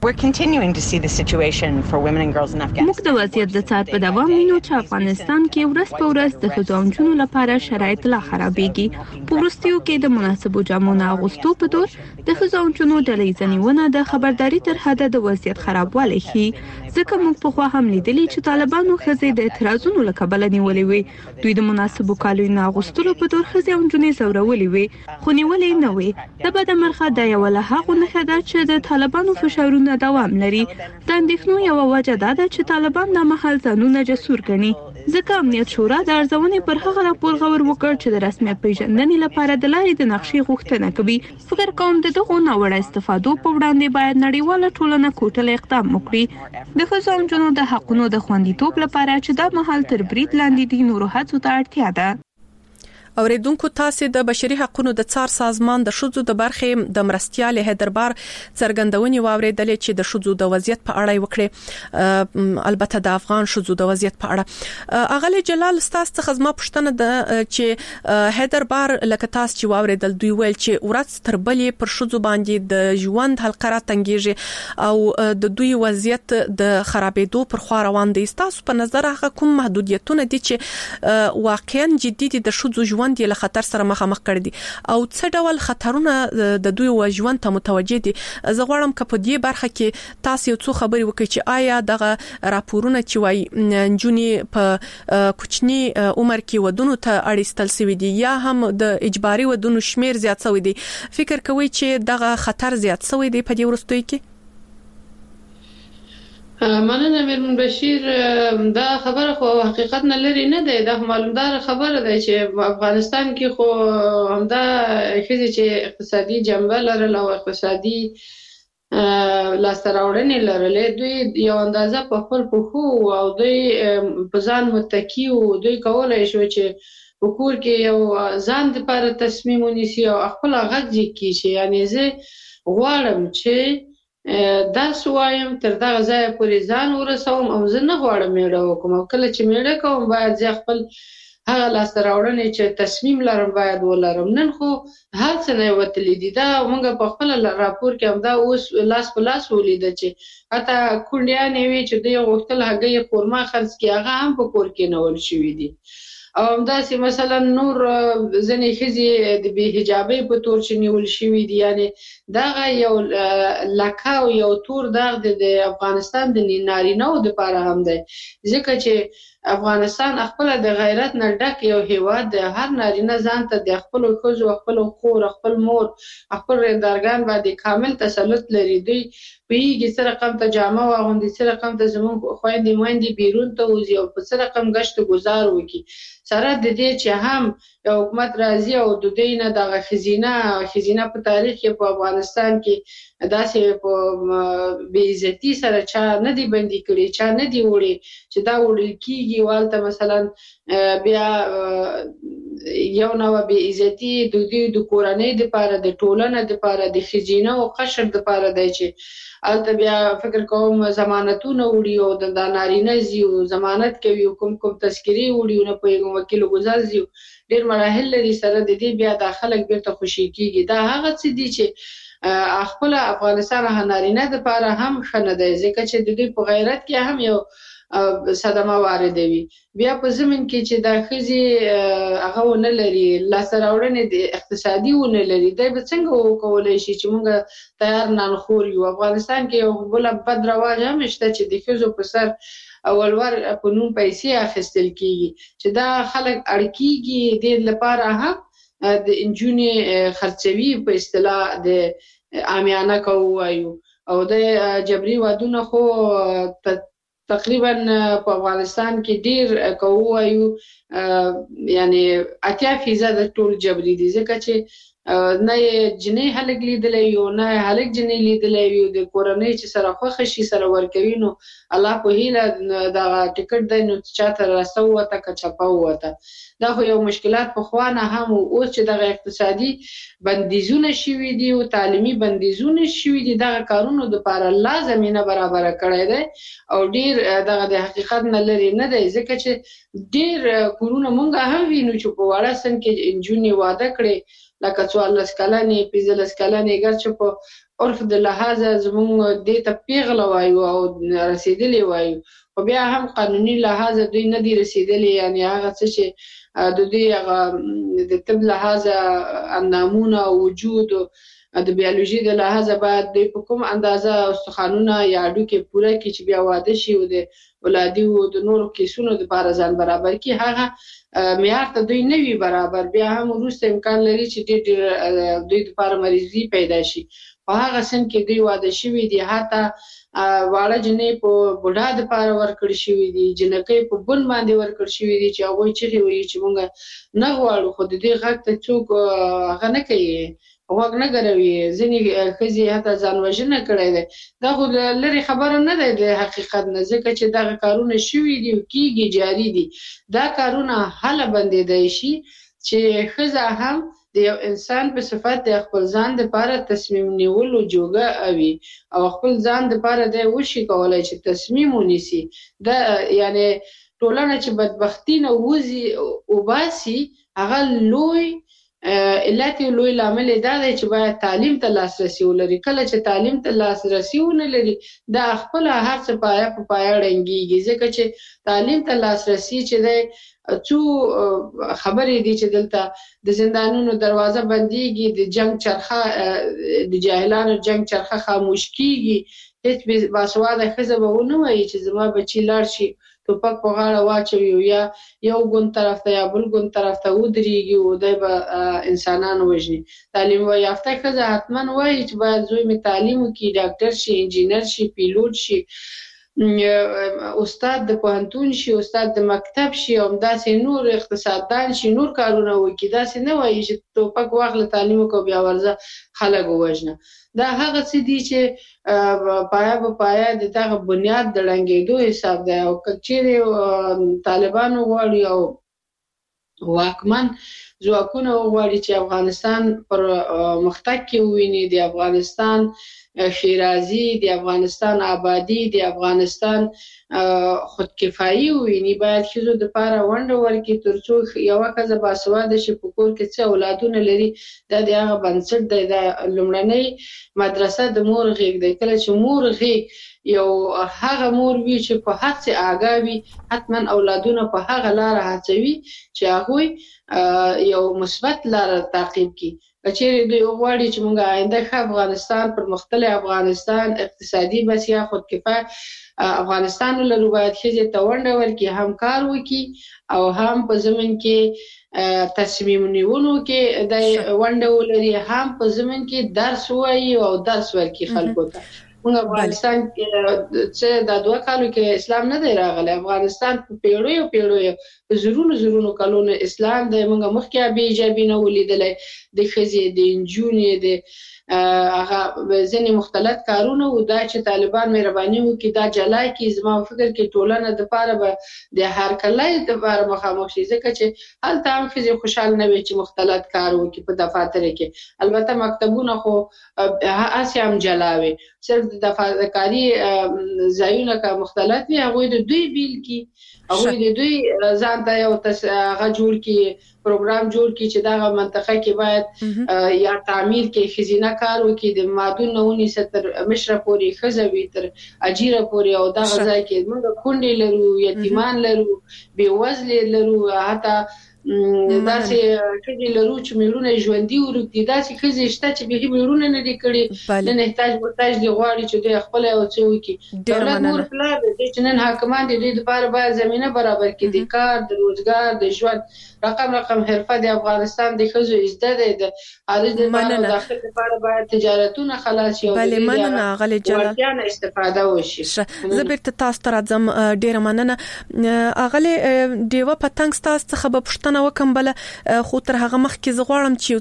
We're continuing to see the situation for women and girls in Afghanistan. موږ د وضعیت د څار په دوام وینو چې افغانستان کې ورځ په ورځ د ښځو او نجونو لپاره شرایط لا خرابېږي. په وروستیو کې د مناسبو جامو نه اغوستو په دور د ښځو او نجونو ډلې ځنیونه د خبرداري تر حده د وضعیت خرابوالی ښيي. ځکه موږ پخوا هم لیدلي چې طالبانو ښځې د اعتراضونو له کبله نیولې وې. دوی د مناسبو کالیو نه اغوستلو په دور ښځې او نجونې ځورولې وې، خو نیولې نه وې. د بده مرغه دا یوه له هغو نښه ده چې د طالبانو فشارونه دوام لري. د اندېښنو یوه وجه دا ده چې طالبان دا مهال ځانونه جسور ګڼي. ځکه امنیت شورا د ارزونې پر هغه راپور غور وکړ چې د رسمیت پیژندنې لپاره د لارې د نقشې غوښتنه کوي. فکر کوم د دغو ناوړه استفادو په وړاندې باید نړیواله ټولنه کوټله اقدام وکړي. د ښځو او نجونو د حقونو د خوندیتوب لپاره چې دا مهال تر برید لاندې دي نورو هڅو ته اړتیا ده. اوریدونکو تاسو د بشري حقوقو د څار سازمان د شذو د برخې د مرستيال هدربار څرګندونې واوریدلې چې د شذو د وضعیت په اړه وکړي، البته د افغان شذو د وضعیت په اړه. اغلی جلال ستاسو څخه زما پوښتنه ده چې هدربار لکه تاسو چې واوریدل دوی ویل چې ورځ تر بلې پر شذو باندې د ژوند حلقه تنګیږي او د دوی وضعیت د خرابېدو پر خوا روان دي. تاسو په نظر هغه کوم محدودیتونه دي چې واقعا جدي دي د شذو ژوند له خطر سره مخامخ کړي دي او څه ډول خطرونه د دوی ژوند ته متوجه دي؟ زه غواړم چې په دې برخه کې تاسو یو څه خبرې وکړئ چې آیا دغه راپورونه چې وایي نجونې په کوچني عمر کې ودونو ته اړیستل شوي دي یا هم د اجباري ودونو شمیر زیات شوی دی، فکر کوئ چې دغه خطر زیات شوی دی په دې وروستیو کې؟ مننه میرمن بشیر. دا خبره خو حقیقت نه لري نه دی، دا معلومدار خبره ده چې افغانستان کې خو همدا خزي چې اقتصادي جنبه لرله او اقتصادي لاستراوړنې لرلې، دوی یو اندازه په خپل پخو او دوی په ځان متکی او دوی کولای شو چې په کور کې یو ځان لپاره تصمیم ونیسي او خپل غږ ځکي چې یعنی زه غواړم چې دا سوایم تر دغه ځای پورې ځان ورسوم او زه نه غواړم میړه وکړم، او کله چې میړه کوم باید زه خپل هغه لاسته راوړنې چې تصمیم لرم باید ولرم. نن خو هر څه نه وتلی دي. دا موږ په خپل راپور کې هم دا اوس لاس په لاس ولیده چې حتی کونډیانې وي چې دوی غوښتل هګۍ قورمه خرڅ کړي، هغه هم په کور کې نیول شوي دي. او همداسې مثلا نور ځینې ښځې د بې حجابۍ په تور چې نیول شوي دي. یعنی دغه یو لکه او یو تور داغ د افغانستان د نارینه‌و دپاره هم دی، ځکه چې افغانستان خپل د غیرت نه ډک یو هیواد دی. هر نارینه ځان ته د خپل ښځو، خپل خور، خپل مور، خپل رندارګان باندې کامل تسلط لري. دوی پیږي څه رقم ته جامه واغوندي، څه رقم ته زموږ خویندې میندې بیرون ته وځي او په څه رقم ګشت گزار وکړي، سره د دې چې هم یو حکومت راځي او د دوی نه دغه ښځینه په تاریخ کې په افغانستان کې داسې په بې عزتي سره چا نه دي بندي کړي، چا نه دي وړي چې دا وړل کېږي. والته مثلا بیا یو نوع بې عزتي د دوی د کورنۍ دپاره، د ټولنې دپاره، د ښځینه او قشر دپاره دی چې الته بیا فکر کوم ضمانتونه وړي او د نارینه ځي او ضمانت کوي او کوم تذکرې وړي او نه پوهېږم وکیل ګزار ځي، ډېر مراحل لري. سره د دې بیا دا خلک بیرته خوشي کېږي. دا هغه څه دي چې خپل افغانستان نارینه دپاره هم ښه نه دی، ځکه چې د دوی په غیرت کې هم یو صدمه واردوي. بیا په ضمن کې چې دا ښځې هغه ونه لري، لاسته راوړنې د اقتصادي ونه لري، دی به څنګه وکولی شي چې موږ تیار نانخور یو؟ افغانستان کې یو بله بد رواج هم شته چې د ښځو په سر اولور په نوم پیسې اخیستل کېږي، چې دا خلک اړ کېږي دې لپاره هم د نجونې خرڅوي په اصطلاح د عامیانه که ووایو. او د جبري ودونه خو تقریبا په افغانستان کې ډیر که ووایو یعنی 80% ټول جبري دي، ځکه چې نه یې جنۍ هلک لیدلی وي او نه یې هلک جنۍ لیدلی وي. د کورنۍ چې سره خوښه شي سره ورکوي، نو الله په هیله دغه ټکټ دی نو چاته راسته ووته که چپه ووته. دا خو یو مشکلات پخوا نه هم اوس چې دغه اقتصادي بندیزونه شوي دي او تعلیمي بندیزونه شوي دي، دغه کارونو دپاره الله زمینه برابره کړی دی او ډېر دغه د حقیقت نه لرې نه دی، ځکه چې ډېر کورونه مونږ هم وینو چې په واړه سن کې نجونې واده کړې لکه 14 کلنې 15 کلنې ګرچې په عرف د لحاظه زموږ دې ته پیغله وایو او رسیدلې وایو خو بیا هم قانوني لحاظه دوی نه دي رسیدلې یعنی هغه څه چې د دوی هغه د طب لحاظه اندامونه وجود د بیولوژي د لحاظه باید دوی په کوم اندازه استخوانونه یا هډوکي پوره کړي چې بیا واده شي او د ولادي او د نورو کیسونو لپاره ځان برابر کړي هغه معیار ته دوی نه وي برابر بیا هم وروسته امکان لري چې ډېر دوی لپاره مریضي پیدا شي په هغه سن کې دوی واده شوي دي حتی واړه جنې په بوډا لپاره ورکړل شوي دي جنکۍ په بن باندې ورکړل شوي دي چې هغوی چغې وایي چې موږ نه غواړو خو د دې غږ ته څوک هغه نه کوي غوږ نه ګروي ځینې ښځې حتی ځان وژنه کړی دی دا خو لرې خبره نه دی د حقیقت نه ځکه چې دغه کارونه شوي دي او کېږي جاري دي دا کارونه هله بندېدی شي چې ښځه هم د یو انسان په صفت د خپل ځان دپاره تصمیم نیولو جوګه وي او خپل ځان دپاره دی وشي کولی چې تصمیم ونیسي دا یعنې ټولنه چې بدبختي نه وباسي هغه لوی علت یو لوی لامل دا دی چې باید تعلیم ته لاسرسي ولري کله چې تعلیم ته لاسرسي ونه لري دا خپل هر څه پایه په پایه ړنګېږي ځکه چې تعلیم ته لاسرسي چې دی څو خبرې دي چې دلته د زندانونو دروازه بندېږي د جنگ چرخه د جاهلانو جنگ چرخه خاموش کېږي هیڅ باسواده ښځه به ونه وایي چې زما بچي لاړ شي ټوپک په غاړه واچوي او یا یو ګوند طرف ته یا بل ګوند طرف ته ودرېږي او دی به انسانان وژني تعلیم یافته ښځه حتما وایي چې باید زوی مې تعلیم وکړي ډاکټر شي انجینر شي پیلوټ شي استاد د پوهنتون شي استاد د مکتب شي او همداسې نور اقتصاددان شي نور کارونه وکړي داسې نه وایي چې ټوپک واخله تعلیم وکړه بیا ورځه خلک ووژنه دا هغه څه دي چې پایه په پایه د دغه بنیاد د ړنګېدو حساب دی او که چیرې طالبان وغواړي او واکمن ځواکونه وغواړي چې افغانستان پر مختګ کې وویني د افغانستان شیرازي د افغانستان آبادی د افغانستان خودکفایي وویني باید ښځو دپاره ونډه ورکړي تر څو یوه ښځه باسواده شي په کور کې څه اولادونه لري دا د هغه بنسټ دی دا لومړنۍ مدرسه د مور غېږ دی کله چې مور غېږ یو هغه مور وي چې په هر څه آګاه وي حتما اولادونه په هغه لاره هڅوي چې هغوی یو مثبت لاره تعقیب کړي چیرې دوی وغواړي چې موږ آینده ښه افغانستان پرمختللی افغانستان اقتصادي بسیا خودکفایه افغانستان ولرو باید ښځې ته ونډه ورکړي هم کار وکړي او هم په ضمن کې تصمیم نیولو کې د ونډه ولري هم په ضمن کې درس ووایي او درس ورکړي خلکو ته موږ افغانستان کې چې دا 2 کالو کې اسلام نه دی راغلی افغانستان په پیړیو زرونو کلونو اسلام دی موږ مخکې ابي ایجابي نه ولیدلی د ښځې د نجونې د هغه ځینې مختلط کارونه و دا چې طالبان مهرباني وکړي دا جلا کړي زما په فکر کې ټولنه دپاره به د هرکلی دپاره مخامخ شي ځکه چې هلته هم ښځې خوشحال نه وي چې مختلط کار وکړي په دفاتر کې البته مکتبونه خو هسې هم جلا وي صرف د دفاترکاري ځایونه که مختلط وي هغوی د دوی بیل کړي هغوی د دوی ځان ته یو هغه جوړ کړي پروګرام جوړ کړي چې دغه منطقه کې باید یا تعمیر کې ښځینه کار وکړي د مادون نه ونیسه تر مشره پورې ښځه وي تر اجیره پورې او دغه ځای کې موږ کونډې لرو یتیمان لرو بېوزلې لرو حتی داسې ښځې لرو چې میړونه یې ژوندي ورږدي داسې ښځې شته چې بیخي میړونه نه دي کړي نن احتاج محتاج دي غواړي چې دوی خپله یو څه وکړي دولت مور پلار دی چې نن حاکمان د دوی دپاره باید زمینه برابر کړي د کار د روزګار د ژوند رقم حرفه د افغانستان د ښځو زده دی د خارج د داخل لپاره باید تجارتونه خلاص شي او د دې وړتیا نه استفاده وشي زه بیرته تاسو ته راځم ډېره مننه اغلې ډیوه پتنګ ستاسو څخه به پوښتنه وکم بله خو تر هغه مخکې زه غواړم چې یو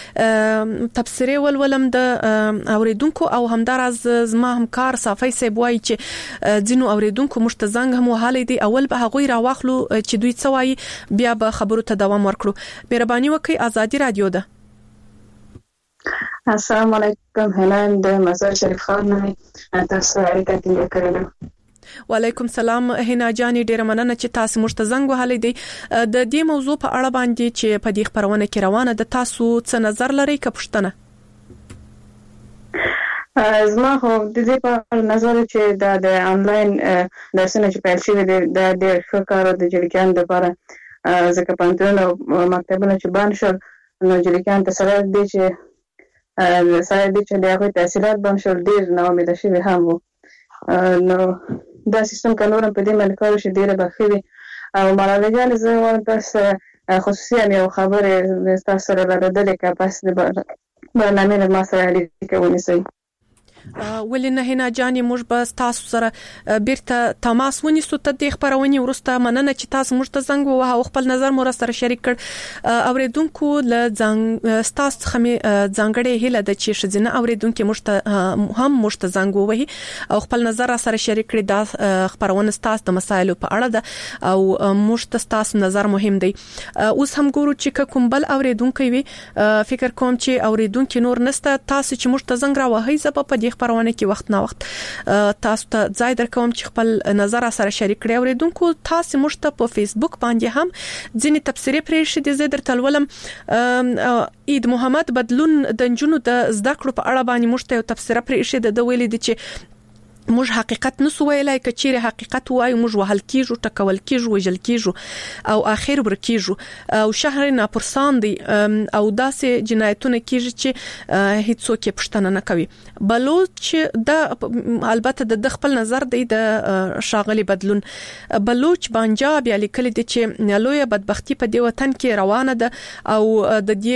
څو تبصرې ولولم د اوریدونکو او همداراز زما همکار صافی صاحب وایي چې ځینو اوریدونکو موږ ته زنګ هم وهلی دی اول به هغوی راواخلو چې دوی څه وایي بیا به خبرو ته دوام ورکړو مهرباني وکړئ ازادي رادیو ده السلام علیکم هلند مزار شریف خان نمی تاسو اړیکه ټینګه کړې وعلیکم سلام هینا جانې ډیره مننه چې تاسو موږ ته زنګ وهلی دی د دې موضوع په اړه باندې چې په دې خبرونه کې روانه ده تاسو څه نظر لرئ که پوښتنه زما خو د دې په نظر چې د انلاین درسونه چې پیل شوي دي د ښه کار د جلګیانو لپاره ځکه پوهنتونونه او مکتبونه چې بند شول نو جلګیانو ته سره دي چې د هغوی تحصیلات بند شول ډېر ناامیده شوي هم وو نو دا سیستم که نور هم په دې باندې کار وشي ډېره به ښه وي او ملالۍ جانې زه وایم تاسو خصوصي هم یو خبرې تاسو سره لرلې که بس د برنامې له ما سره اړیکه ونیسئ ولې نه هینا جانې موږ به تاسو سره بیرته تماس ونیسو ته د خبرونې وروسته مننه چې تاسو موږ ته زنګ ووهه او خپل نظر مو سره شریک کړ اوریدونکو له تاسو څخه ځانګړې هیله ده چې ښځینه اوریدونکو موږ ته زنګ ووهي او خپل نظر سره شریک کړي دا خبرونه تاسو د مسایلو په اړه ده او موږ ته تاسو نظر مهم دی اوس هم ګورو چې کوم بل اوریدونکو وي فکر کوم چې اوریدونکو نور نسته تاسو چې موږ ته زنګ راوهي زه په خبرونه کې وخت نه وخت تاسو ته ځای درکوم چې خپل نظر سره شریک کړئ اوریدونکو تاسو موږ ته په فیسبوک باندې هم ځینې تبصرې پرې شې د زیدر تلولم عید محمد بدلون د جنونو د زده کړو په اړه باندې موږ ته تبصره پرې شې د ویلې دي چې موږ حقیقت نسو ویلای کچېره حقیقت وایو موږ وهل کیږو ټکول کیږو وجل کیږو او اخر ورکیږو او شهر ناپرسان دي او داسې جنایتونه کیږي چې هیڅوک پښتنه نه کوي بلوچ د البته د خپل نظر دی د شاغلي بدلون بلوچ بانجاب یا لیکل دي چې لوی بدبختی په دی وطن کې روانه ده او د دې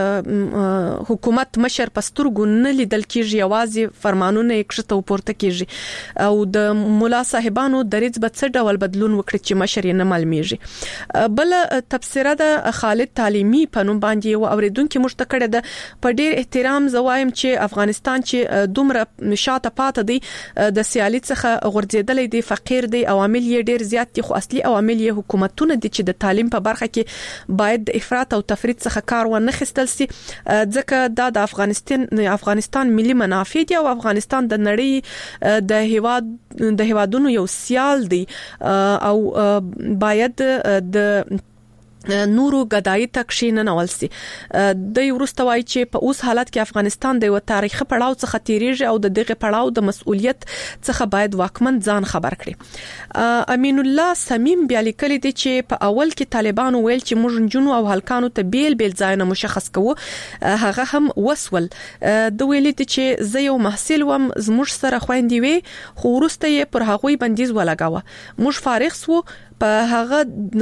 حکومت مشر پسترګو نه لیدل کیږي आवाज فرمانونه یکشته پورته کیږي او د مولا صاحبانو درېز به څه ډول بدلون وکړي چې مشر یې نه معلومیږي بل تفسیره د خالد تعلیمی په نوم باندې او اوریدونکو مشتکړه ده په ډیر احترام زوایم چې افغانستان چې دومره شاته پاتې دی د سیالي څخه غورځیدلې دی فقیر دی عوامل یې ډیر زیات دي خو اصلي عوامل یې حکومتونه دي چې د تعلیم په برخه کې باید د افراط او تفرید څخه کار ونه خستل سي ځکه دا د افغانستان ملي منافع دي او افغانستان د نړۍ د هیوادونو یو سیال دی او باید د نورو غداي تکشین نه ولسي د ورستوي چې په اوس حالت کې افغانستان د یو تاریخي پړاو څخه تیریږي او د دغه پړاو د مسؤلیت څخه باید واکمن ځان خبر کړي امین الله سمیم بیا لیکلي دي چې په اول کې طالبان ویل چې موږ جنونو او هلکانو ته بیل ځایونه مشخص کوو هغه هم وسول د ویل دي چې زه یو محصل وم زموږ سره خويندې وي خو ورسته یې پر هغوی بندیز ولګاوه موږ فارغ سو په هغه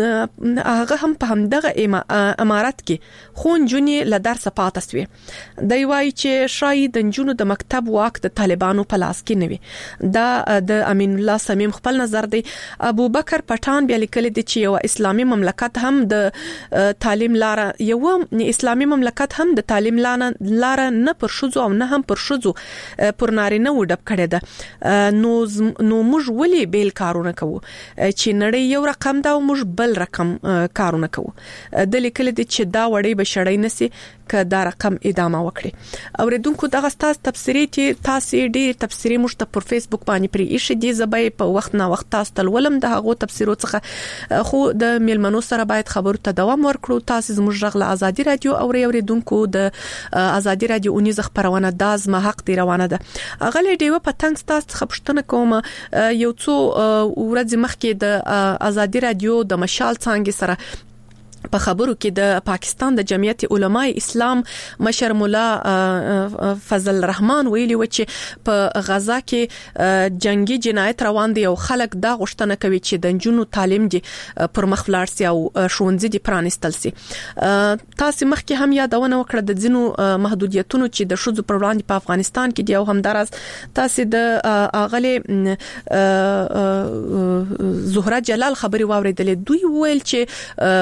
هم په همدغه امارات کې خون جونی له درس پاتاسوي د وای چې شاید د جنونو د مکتب واک د طالبانو په لاس کې نوي دا د امین الله سمیم خپل نظر دی ابو بکر پټان بیا لیکل دي چې یو اسلامي مملکت هم د تعلیم لار یو اسلامي مملکت هم د تعلیم لار نه پر شوزو او نه هم پر شوزو پر نارینه وډب کړي ده نو موږ ولې بیل کارونه کوو چې نړۍ یو رقم دا او موږ بل رقم کارونه کوو د لیکل دي چې دا وړي بشړای نسی ک دا رقم ادامه وکړي اوریدونکو دغه تاسو تفسیری چې تاسو ډیر تفسیری مشته پر فیسبوک باندې پرې ایښې دي زبې په وخت نه وخت تاسو تلولم د هغه تفسیرو څخه خو د میلمنو سره باید خبرو ته دوام ورکړو تاسو زموږ غږ ازادي رادیو اوریدونکو د ازادي رادیو اونیز خبرونه داز ما حق دی روانه ده اغلی دیو په تنګ تاسو خبرشتنه کوم یو څو ورځې مخکې د ازادي رادیو د مشال څنګه سره په خبرو کې د پاکستان د جمعیت علماء اسلام مشر مولا فضل الرحمن ویلي و چې په غزا کې جنگي جنایت روان دي او خلک دا غوښتنه کوي چې د جنونو تعلیم دي پر مخ ولاړ سي او ښوونځي دي پرانستل سي تاسو مخکې هم یادونه وکړه د ځینو محدودیتونو چې د شوزو پر وړاندې په افغانستان کې دی او همدارس تاسو د اغلی زهره جلال خبري واوریدلې دوی ویل چې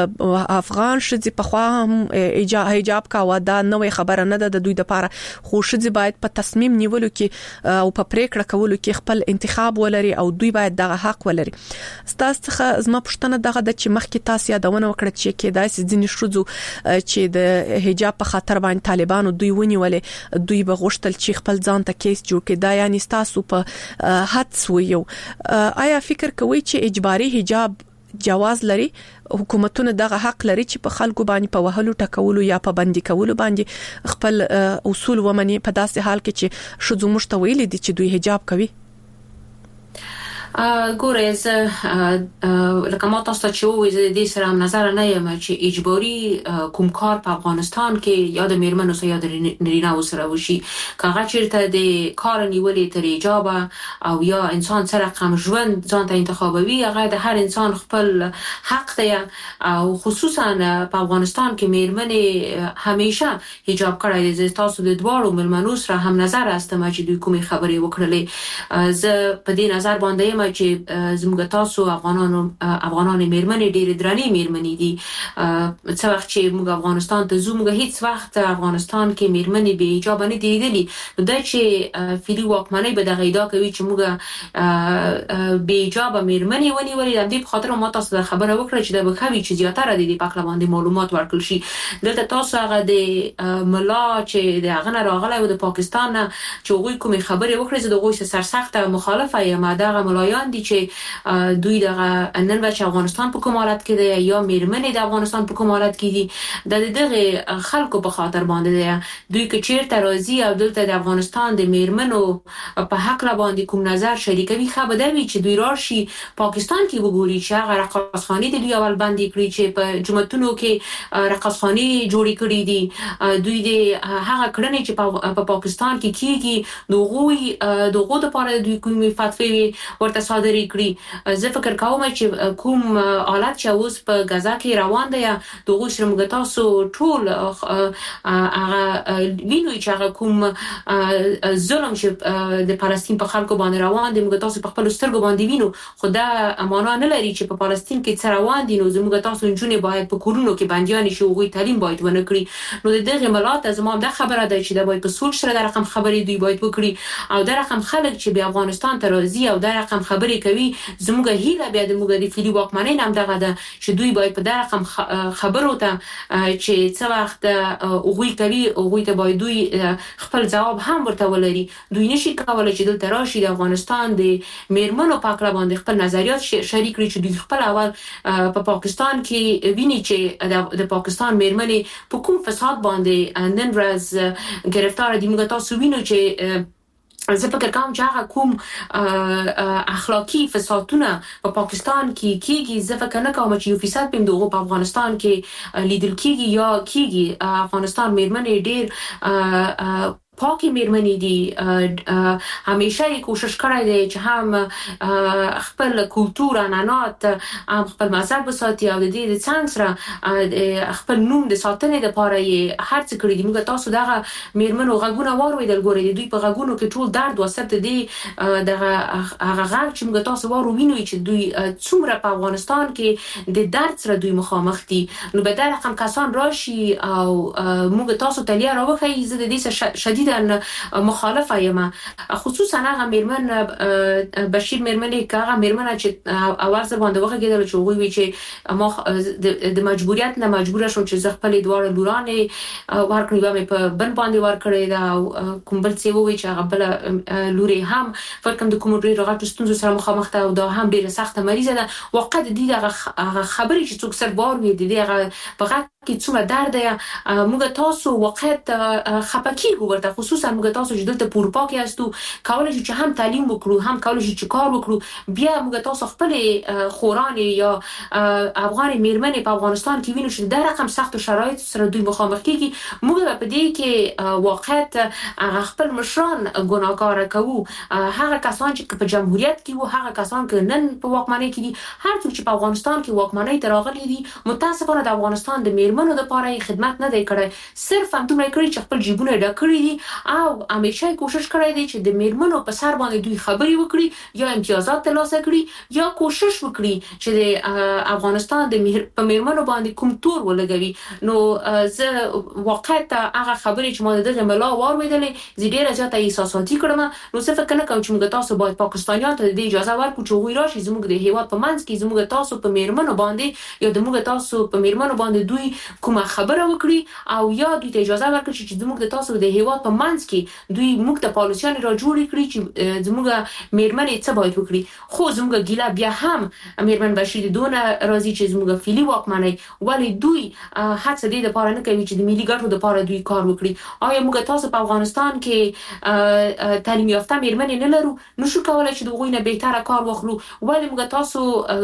افغان شذي په خوا هم حجاب کاوه دا نوې خبره نه ده د دوی لپاره خو شذي باید په تصمیم نیولو کې او په پریکړه کولو کې خپل انتخاب ولري او دوی باید دغه حق ولري. ستاسو څخه زما پوښتنه دغه د چې مخکې تاسو یادونه وکړه چې کېدای شي ځینې شذو چې د حجاب په خاطر باندې طالبانو دوی ونیولې دوی به غوښتل چې خپل ځان ته کیس جوړ کړي دا یعنی تاسو په حد سویو. آیا فکر کوئ چې اجباري حجاب جواز لري حکومتونه دغه حق لري چې په خلکو باندې په وهلو ټکولو یا په بندي کولو باندې خپل اصول ومني په داسې حال کې چې شذو مشتویل دي چې دوی حجاب کوي؟ ګوره زه لکه ما تاسو ته چې وې د دې سره نظر نه یم چې اجباري کوم کار په افغانستان کې یا د میرمنو سره یا د نارینه‌و سره وشي کاغه چیرته د کار نیولې تر حجاب او یا انسان سره کوم ژوند ځان ته انتخابوي هغه د هر انسان خپل حق دی او خصوصا په افغانستان کې میرمنې همیشه حجاب کړی دي. تاسو د دوړو میرمنو سره هم نظر استم چې دوی کومې خبرې وکړلې زه په دې نظر باندې چې زموږ تاسو افغانان میرمنې ډېر درنې میرمنې دي. څو وخت چې موږ افغانستان ته زو موږ هیڅ وخت افغانستان کې میرمنې به حجاب نه دي لیدلي نو دا چې فعلی واکمنۍ به دغه ادعا کوي چې موږ به حجاب میرمنې ونیولې د دې په خاطر ما تاسو ته خبره وکړه چې د بخوي چې زیاتره د پاکله باندې معلومات ورکړل شي. دلته تاسو هغه د ملا چې د هغه راغلی و د پاکستان چې هغه کومې خبرې وکړې زه د هغه سرسخت مخالفه یم. دغه ملایان دي چې دوی دغه نن بچ افغانستان په کوم حالت کې دی یا میرمنې د افغانستان په کوم حالت کې دي د دغه خلکو په خاطر باندې دی دوی که چیرته راځي او دلته د افغانستان د میرمنو په حق را باندې کوم نظر شریکوي خبر دی چې دوی راشي پاکستان کې وګوري چې هغه رقاصخانې د دوی اول باندې کړی چې په جمعتونو کې رقاصخانې جوړې کړې دي دوی د هغه کړنې چې په پاکستان کې کیږي دغه د پاره دوی کومې فتوی ورته صادرې کړې. زه فکر کوم چې کوم حالت چې اوس په غزا کې روان دی دغه سره موږ تاسو ټول هغه وینو چې هغه کوم ظلم چې د فلسطین په خلکو باندې روان دی موږ تاسو په خپل سترګو باندې وینو خو دا معنا نه لري چې په فلسطین کې څه روان دي نو موږ تاسو نجونې باید په کورونو کې بنديان شي او تعلیم باید ونه کړي. نو دغه ملات زموږ د خبره ده چې د باید په سوچ سره د رقم خبرې دوی باید وکړي او د رقم خلک چې به افغانستان ته راځي او د رقم خبرې کوي زموږ هیله بیا د موږ د فعلی واکمنۍ نام دغه ده چې دوی باید په د رقم خبرو ته چې څه وخت اوغوي کوي اوغوي ته باید دوی خپل جواب هم ورته ولري. دوی نشي کولای چې دلته راشي د افغانستان د میرمنو په اړه باندې خپل نظریات شریک کړي چې دوی خپل اول په پاکستان کې ویني چې د پاکستان میرمنې په کوم فساد باندې نن ورځ گرفتار دي. موږ تاسو وینو چې زه فکر کوم چې هغه کوم اخلاقی فسادونه په پاکستان کې کیږي زه فکر نه کوم چې 1% په دغه په افغانستان کې لیدل کیږي یا کیږي. افغانستان میرمنې ډېر پاکی میرمنې دي همیشه یې کوشش کړی دی چې هم خپل کلتور عنعنات هم خپل مذهب وساتي او د دې د څنګ سره خپل نوم د ساتنې لپاره یې هر څه کړی دي. موږ تاسو دغه میرمنو غږونه واورېدل ګورئ دوی په غږونو کې ټول درد وسط دي دغه هغه غږ چې موږ تاسو وینئ چې دوی څومره په افغانستان کې د درد سره دوی مخامخ دي. نو به دا رقم کسان راشي او موږ تاسو ته لاره وښیي زه د دې شدید مخالفه یم خصوصا هغه میرمن بشیر میرمنې هغه میرمنه چې اول ځل باندې وغږېدل چې وی چې ما د مجبوریت نه مجبور شوم چې زه خپل دوه لورانې ورکړم مې په بن باندې ورکړې دا کوم بل څه وی چې هغه بل لوري هم فرکم د کوم ډېر راغټ ستونزو سره مخامخ ده او دا هم ډېر سخت مریضه ده واقع د دې هغه خبرې چې څوک سر بار وي د دې هغه په کې څومره درد دی موږ تاسو واقعیت خپکی ورته خصوصا موږ تاسو چې دلته پورپا کې یاستو کولای شو چې هم تعلیم وکړو هم کولای شو چې کار وکړو بیا موږ تاسو خپل خوران یا افغان میرمنې په افغانستان کې وینو چې د رقم سخت شرایط سره دوی مخامخ کیږي موږ په دې کې واقعیت خپل مشران ګناهکار کوو هغه کسان چې په جمهوریت کې وو هغه کسان چې نن په واکمنۍ کې دي هر څوک چې په افغانستان کې واکمنۍ ته راغلي دي متاسفانه د افغانستان د میرمنو لپاره خدمت نه دی کړی صرف هم دومره کړی چې خپل جیبونه ډک کړی دي او همیشه کوشش کړی دی چې د میرمنو په سر باندې دوی خبري وکړي یا امتیازات ترلاسه کړي یا کوشش وکړي چې د افغانستان د میرمنو باندې کوم تور ولګوي. نو زه واقعا هغه خبرې چې ما دغه ملا وارویدلې زه ډیره زیاته احساساتي کړم. نو څه فکر نه کوم چې موږ تاسو باید پاکستانیانو ته د اجازه ورکړو چې وی راشي زموږ د هیواد په منځ کې زموږ تاسو په میرمنو باندې یا د موږ تاسو په میرمنو باندې دوی کومه خبره وکړي او یا دوی ته اجازه ورکړي چې زموږ د تاسو د هیواد په منځ کې دوی موږ ته پالیسیان را جوړ کړي چې زموږ میرمنې څه باید وکړي. خو زموږ ګیله بیا هم میرمن بشیر دونه راضي چې زموږ فعلی واکمنۍ ولی دوی هڅه دې لپاره نه کوي چې د ملي ګټو لپاره دوی کار وکړي. آیا موږ تاسو په افغانستان کې تعلیم یافته میرمنې نه لرو؟ نشو کولای چې د غوی نه بهتره کار واخلو؟ ولی موږ تاسو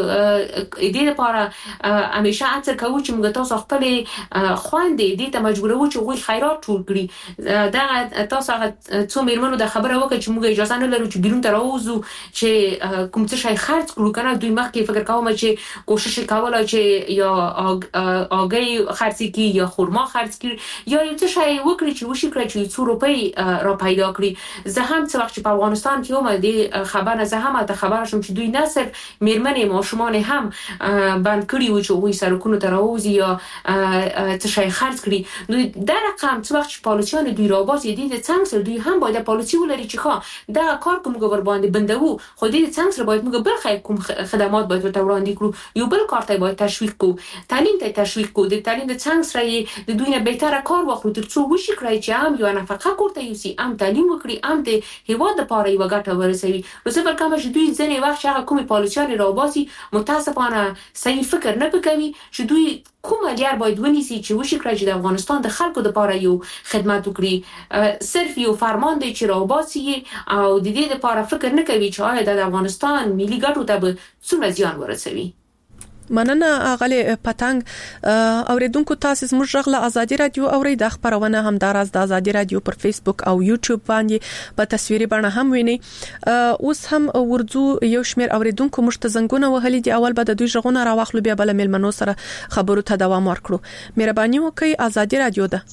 دې لپاره همیشه هڅه کوو چې موږ تاسو خپل خويندې دې ته مجبورو چې غوی خیرات ټول کړي. دا تاسو هغه څو میرمنو د خبره وکړي چې موږ اجازه نه لرو چې بیرون ته راوځو چې کوم څه شي خرڅ کړو کنه. دوی مخکې فکر کوم چې کوشش کوله چې یا اگې خرڅ کړي یا خرما خرڅ کړي یا څه شي وکړي چې وشي کړي چې 2 روپۍ را پیدا کړي. زه هم څه وخت په افغانستان کې ومه دې خبره زه هم ته خبر شوم چې دوی نه صرف میرمنې ماشومان هم بند کړي و چې وې سرکونو ته راوځي یا څه شي خرڅ کړي. نو دا رقم څه وخت پالیسیان دوی راوځي دې څنګه سره دوی هم باید پالیسی ولري چې ښه دا کار کوم ور باندې بندو خو دې څنګه سره باید موږ بل خیر کوم خدمات باید ورته وړاندې کړو. یو بل کار ته باید تشویق کو تعلیم ته تشویق کو د تعلیم د څنګه سره د دوی نه بهتره کار واخلو تر څو وشي کړی چې هم یو نفقه کوته یوسي هم تعلیم وکړي هم د هیواد لپاره یو ګټه ورسوي. نو څه فرق کوي چې دوی ځنې وخت هغه کومې پالیسیان راوباسي متاسفانه صحیح فکر نه کوي چې دوی کوم اړیر باید ونیسي چې وشي کړی چې د افغانستان د خلکو لپاره یو خدمت وکړي. صرف یو فرمان دی چې راوباسي او د دې لپاره فکر نه کوي چې آیا د افغانستان ملي ګټو ته به څومره زیان ورسوي. مننه اغلی پتنګ اوریدونکو تاسو زموږ ژغله ازادي رادیو اوري د خبرونه هم دراز د ازادي رادیو پر فیسبوک او یوټیوب باندې په تصویري بڼه هم ویني. اوس هم ورځو یو شمیر اوریدونکو مشتزنګونه وهلي دي. اول به د دوی ژغونه راوخلو بیا بل ملمنو سره خبرو ته دوام ورکړو. مهرباني وکړئ ازادي رادیو ده.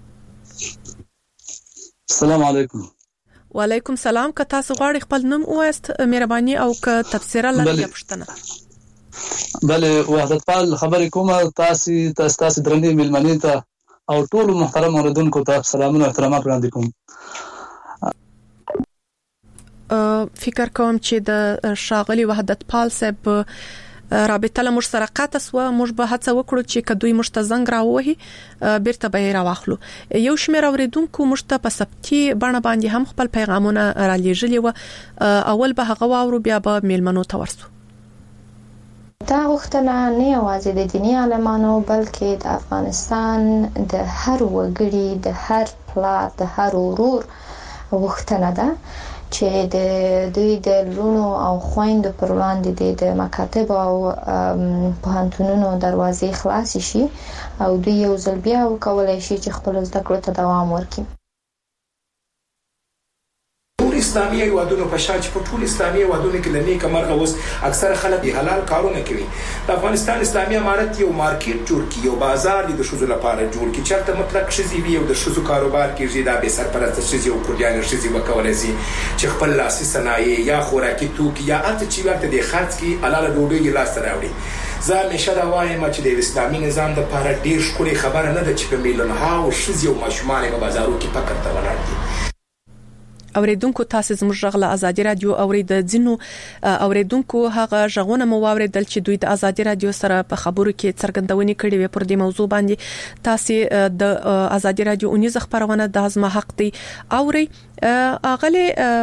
السلام علیکم. وعلیکم السلام. که تاسو غواړئ خپل نوم وایست مهرباني او که تفسیر لري پښتنه. بله وحدت پال خبرې کومه تاسو درنې ملمنې ته او ټول محترم اوریدونکو ته سلامونه او احترامات وړاندې کوم. فکر کوم چې د شاغلي وحدت پال صاحب رابطه له مش سره قطع سو مش به هڅه وکړو چې کدوې مشتزنګ راوهي بیرته به راواخلو. یو شمیر اوریدونکو مشته په سبتي بڼه باندې هم خپل پیغامونه را لېږلي و. اول به هغه واورو بیا به میلمنو ته ورسو. دا غوښتنه نه یوازې د دینی عالمانو بلکې د افغانستان د هر وګړي د هر پلار د هر ورور غوښتنه ده چې د دوی د لونو او خويندو پر وړاندې د مکاتب او پوهنتونونو دروازې خلاص شي او دوی یو ځل بیا وکولای شي چې خپل زده کړو ته دوام ورکړي. اسلامي هیوادونو په شان چې په ټول اسلامي هیوادونو کې لنی کمرغه اوس اکثر خلک حلال کارونه کوي. د افغانستان اسلامي امارت یو مارکیټ جوړ کړي، یو بازار د شوزو لپاره جوړ کړي، چرته مطلق شذي وي او د شوزو کاروبار کېږي دا به سرپرست شذي او کوډیان شذي وکولای شي چې خپل لاسي صنایع یا خوراکي توکي یا اته چې ورته د خرڅ کی حلال ډوډۍ لاس راوړي. زه همیشه دا وایم چې د اسلامي نظام د لپاره ډیر ښکلي خبره نه ده چې په میلیونها او شذي او ماشومان په بازارو کې پکړ ته ولاړ دي. اوریدونکو تاسو زموږ ژغله ازادي رادیو اورید ځینو اوریدونکو هغه ژغونه مو واوریدل چې دوی د ازادي رادیو سره په خبرو کې څرګندونې کړې وي پر دې موضوع باندې. تاسو د ازادي رادیو اونیز خبرونه د ازما حق دی اوري. اغلی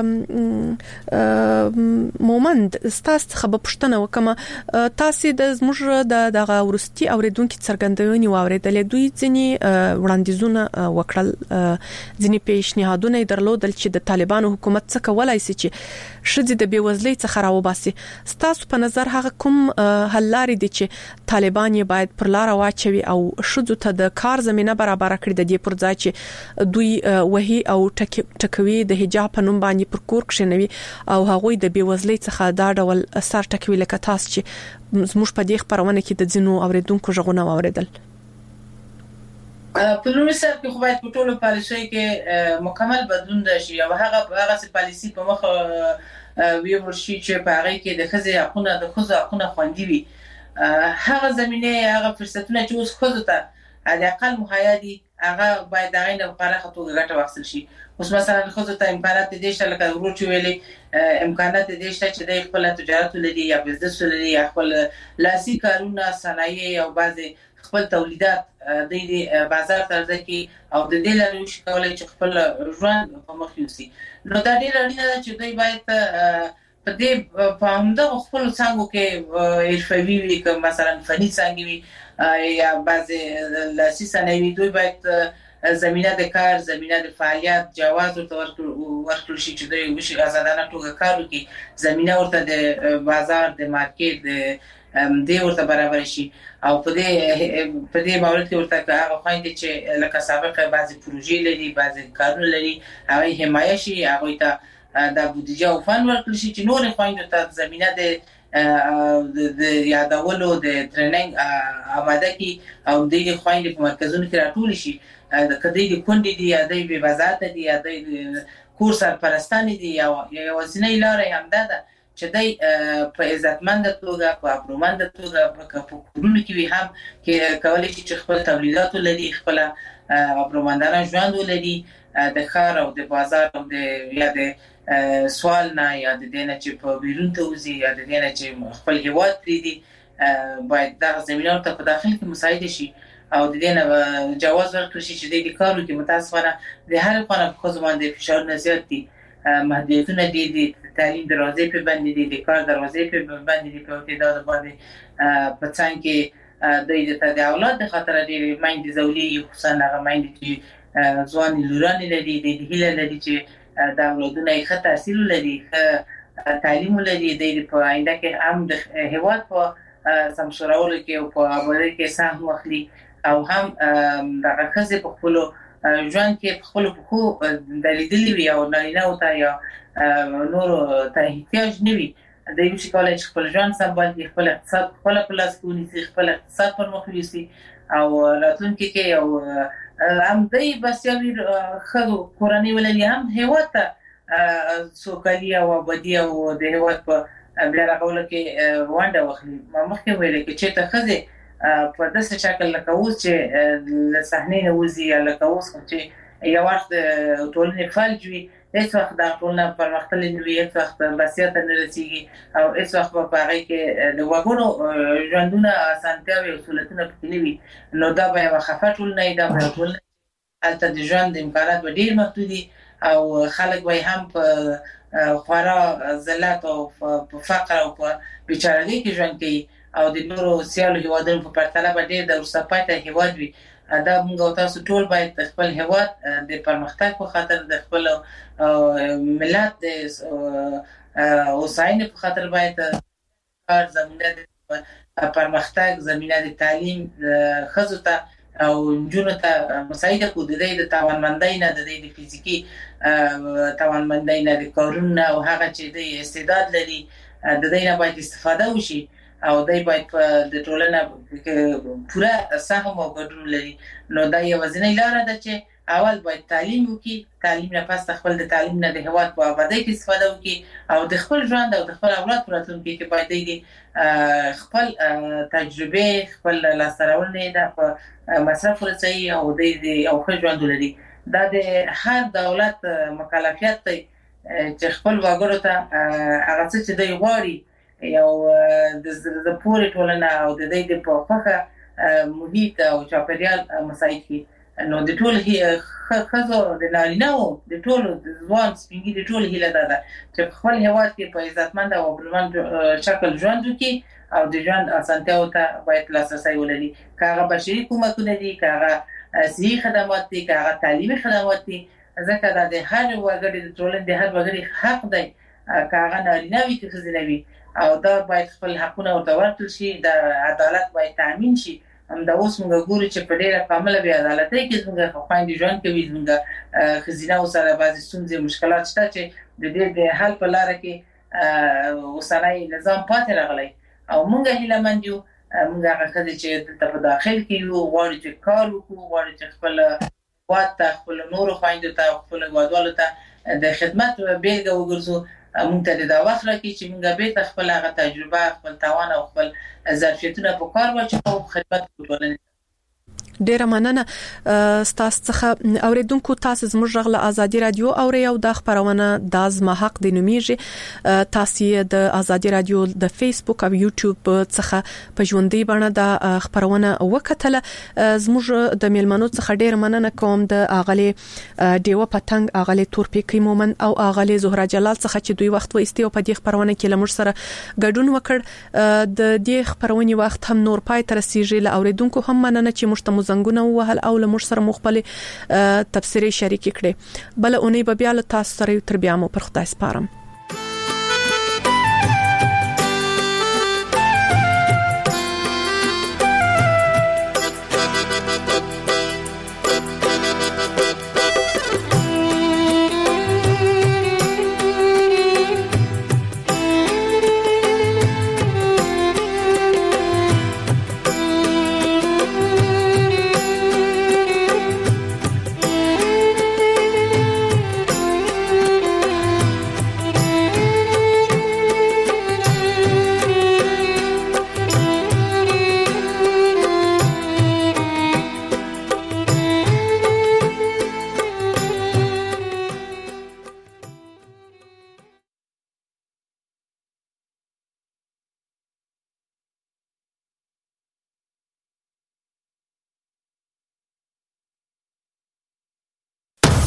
مومند ستاسو خبر پښتنه وکم تاسو د زموږ دغه ورستي اوریدونکو څرګندونې واوریدل دوی ځینی وړاندیزونه وکړل ځینی پیشنهادونه درلودل چې د طالبانو حکومت څخه کولای شي چې شذې د بیوزلۍ څخه راوباسي. ستاسو په نظر هغه کوم حل لري دي چې طالبان یې باید پر لار واچوي او شذو ته د کار زمينه برابر کړي د دې پر ځای چې دوی وਹੀ او ټکوي د حجاب په نوم باندې پر کور کښنوي او هغوی د بیوزلۍ څخه دا ډول سر ټکوي لکه تاسو چې زموږ په دې خبرونه کې د ځینو اوریدونکو ژغونه اوریدل. په لومړي سر کې خو باید په ټولو پالیسۍ کې مکمل بدلون راشي او هغه پالیسي په مخ ویول شي چې په هغه کې د ښځو حقونه خوندي وي. هغه زمينه هغه فرصتونه چې اوس ښځو ته د اقل مهیا دي هغه باید د غینه پراخه توګه ګټه واخیستل شي. اوس مثلا ښځو ته امکانات دي چې لکه ورو چې ویلي امکانات دي چې د خپل تجارت لري یا بزنس لري یا خپل لاسي کارونه صنایع او بعضي خپل تولیدات د بازار ته ځکه او د دې لارې شي کولای چې خپل ژوند په مخ یوسي. نو دا ډېر اړینه ده چې دوی باید په دې په همدغه خپل څنګه کې حرفوي وي که مثلا فني څنګه وي یا بعضي لاسي صنایع دوی باید زمينه د کار زمينه د فعالیت جواز ورته ورکړل شي چې دوی وشي آزادانه توګه کار وکړي زمينه ورته د بازار د مارکیټ د ورته برابر شي او په دې مورد کې ورته هغه خويندې چې لکه سابقه بعضي پروژې لري بعضي کارونه لري هغه حمایت شي هغه ته د بودیجه او فند ورکړل شي چې نور خويندې ته زمينه د یادولو د ټریننګ آماده کی او د خويندې په مرکزونو کې راټول شي د کدی د کونډې دی یا د وزارت دی یا د کور سرپرستانې دی یا وسینې لارې هم ده چې دای په عزتمند توګه په اپرومند توګه په کورونو کې هم کې کولای شي چې خپل تولیدات لري خپل اپرومندانه ژوند ولري د ښار او د بازار او د یا د سوال نه یا د دینه چې په بیرون ته وزي یا د دینه چې خپل هیواد پریدي باید دا زمينه ته په داخل کې مساعد شي او د دینه جواز ورکړي چې د کارو کې متاسفانه د هر قانون خو باندې فشار نه زیات دي محدودیتونه دي د تعلیم دروازې په باندې دي د کار دروازې په باندې دي په تعداد باندې په څنګه د اولاد د خاطر د مایندې زولي خصوصا هغه مایندې چې ځوان لوران لري د هیله لري چې د اولادونو ښه تحصیل لري تعلیم لري د په آینده کې هم د هیواد په سمسورولو کې او په ابادۍ کې سهم واخلي او هم د خزې په خپل ژوند کې خپل خو د لیدلې وي او نارینه او ته یا نور ته احتیاج نوي د یو شي کولای خپل ژوند سمبال خپل اقتصاد خپل پلاس کوي خپل اقتصاد پر مخ یوسي او راتلونکي کې او هم دای بس یو خلکو کورنۍ ولې هم هیواد ته سوکالي او ابادي او د هیواد په بیا راغول کې وانډه واخلي مخکې ویل کې چې ته خزه په داسې شکل لکه اوس چې له صحنې نه وځي لکه اوس چې یو وخت ټولنې فلج وي هیڅ وخت د ټولنه پرمختللې نه وي هیڅ وخت بسیات نه رسیږي او هیڅ وخت په هغه کې د وګړو ژوندونه اسانتیاوي او سہولتونه پکې نه وي نو دا به خفه ټولنه دا به ټولنه البته د ژوند امکانات ډېر محدودي او خلک به هم په خورا ذلت او په فقر او په بیچارهګۍ کې ژوند کوي او د نورو سیالو هیوادونو په پرتله به ډېر د ورسپایته هیواد وي دا موږ تاسو ټول باید خپل هیواد د پرمختګ په خاطر د خپل ملت د اوساینې په خاطر باید کار زمينه د پرمختګ زمينه د تعلیم خزو ته او جنونو ته مساعده کو د دې د توانمندۍ نه د دې د فزیکی توانمندۍ نه د کارونه او هغه چې د استعداد لري د دې نه باید استفاده وشي او دای باید د ټولنه پوره سهم او ګډون لري نو دا یو ځینې لاره ده چې اول باید تعلیم وکړي تعلیم نه پس خپل د تعلیم نه د هیواد په آبادی کې استفاده وکړي او د خپل ژوند او د خپل اولاد راتلونکي کې باید د خپل تجربه خپل لاسته د مصرف ورسي او د او خپل ژوند لري دا د هر دولت مکلفیت دی چې خپل وګړو ته هغه څه چې دی غواړي یو د پورې ټولنه او د دې په فقه محیط او چاپیریال مساعد کی نو د ټول خزو د نارینه‌و د ټول ځوان سپینګي د ټول هیله ده چې خپل هیواد کې په عزتمند او بلوند شکل ژوند وکړي او د ژوند اسانتیاو ته باید لاسرسي ولري کاغه بشري کومکونه دي کاغه صحي خدمات دي کاغه تعلیمي خدمات دي ځکه دا د هر وګړي د ټولنې د هر وګړي حق دی کاغه نارینه وي که ښځینه وي او دا باید خپل حقونه ورته ورکړل شي د عدالت باید تامین شي دا اوس موږ ګورو چې په ډیره کامله بې عدالتۍ کې څنګه خويندې ژوند کوي څنګه ښځینه سره بعضې ستونزې مشکلات شته چې د دې د حل په لاره کې اوسنی نظام پاتې راغلی او موږ هیله مند یو موږ هغه خدای چې دلته په داخل کې یو غواړي چې کار وکړو، غواړي چې خپل واته خپل نور خويندو ته خپل غواړو ته د خدمت بیلګه وګرځو. موږ ته دا وخت راکړي چې موږ به خپل هغه تجربه، خپل توان او خپل ظرفیتونه په کار واچو او خدمت وکړو. ډیره مننه ستاسو څخه اوریدونکو. تاسو زموږ غږ ازادي رادیو اوري او د خبرونه د زما حق د نومیږي. تاسو د ازادي رادیو د فیسبوک او یوټیوب څخه په ژوندۍ بڼه د خبرونه وکټله. زموږ د میلمنو څخه ډیره مننه کوم د اغلی دیو پتنګ، اغلی تورپیکی مومن او اغلی زهرا جلال څخه چې دوی وخت وایستي او په دې خبرونه کې لمر سره ګډون وکړ. د دې خبرونې وخت هم نور پای تر رسیدي. ل اوریدونکو هم مننه چې مشتمو زنګونه وهل او له موږ سره مخبل تفسیری شریک کړي. بل اونۍ به بیا له تاسو سره تر بیا مو پر خدای سپارم.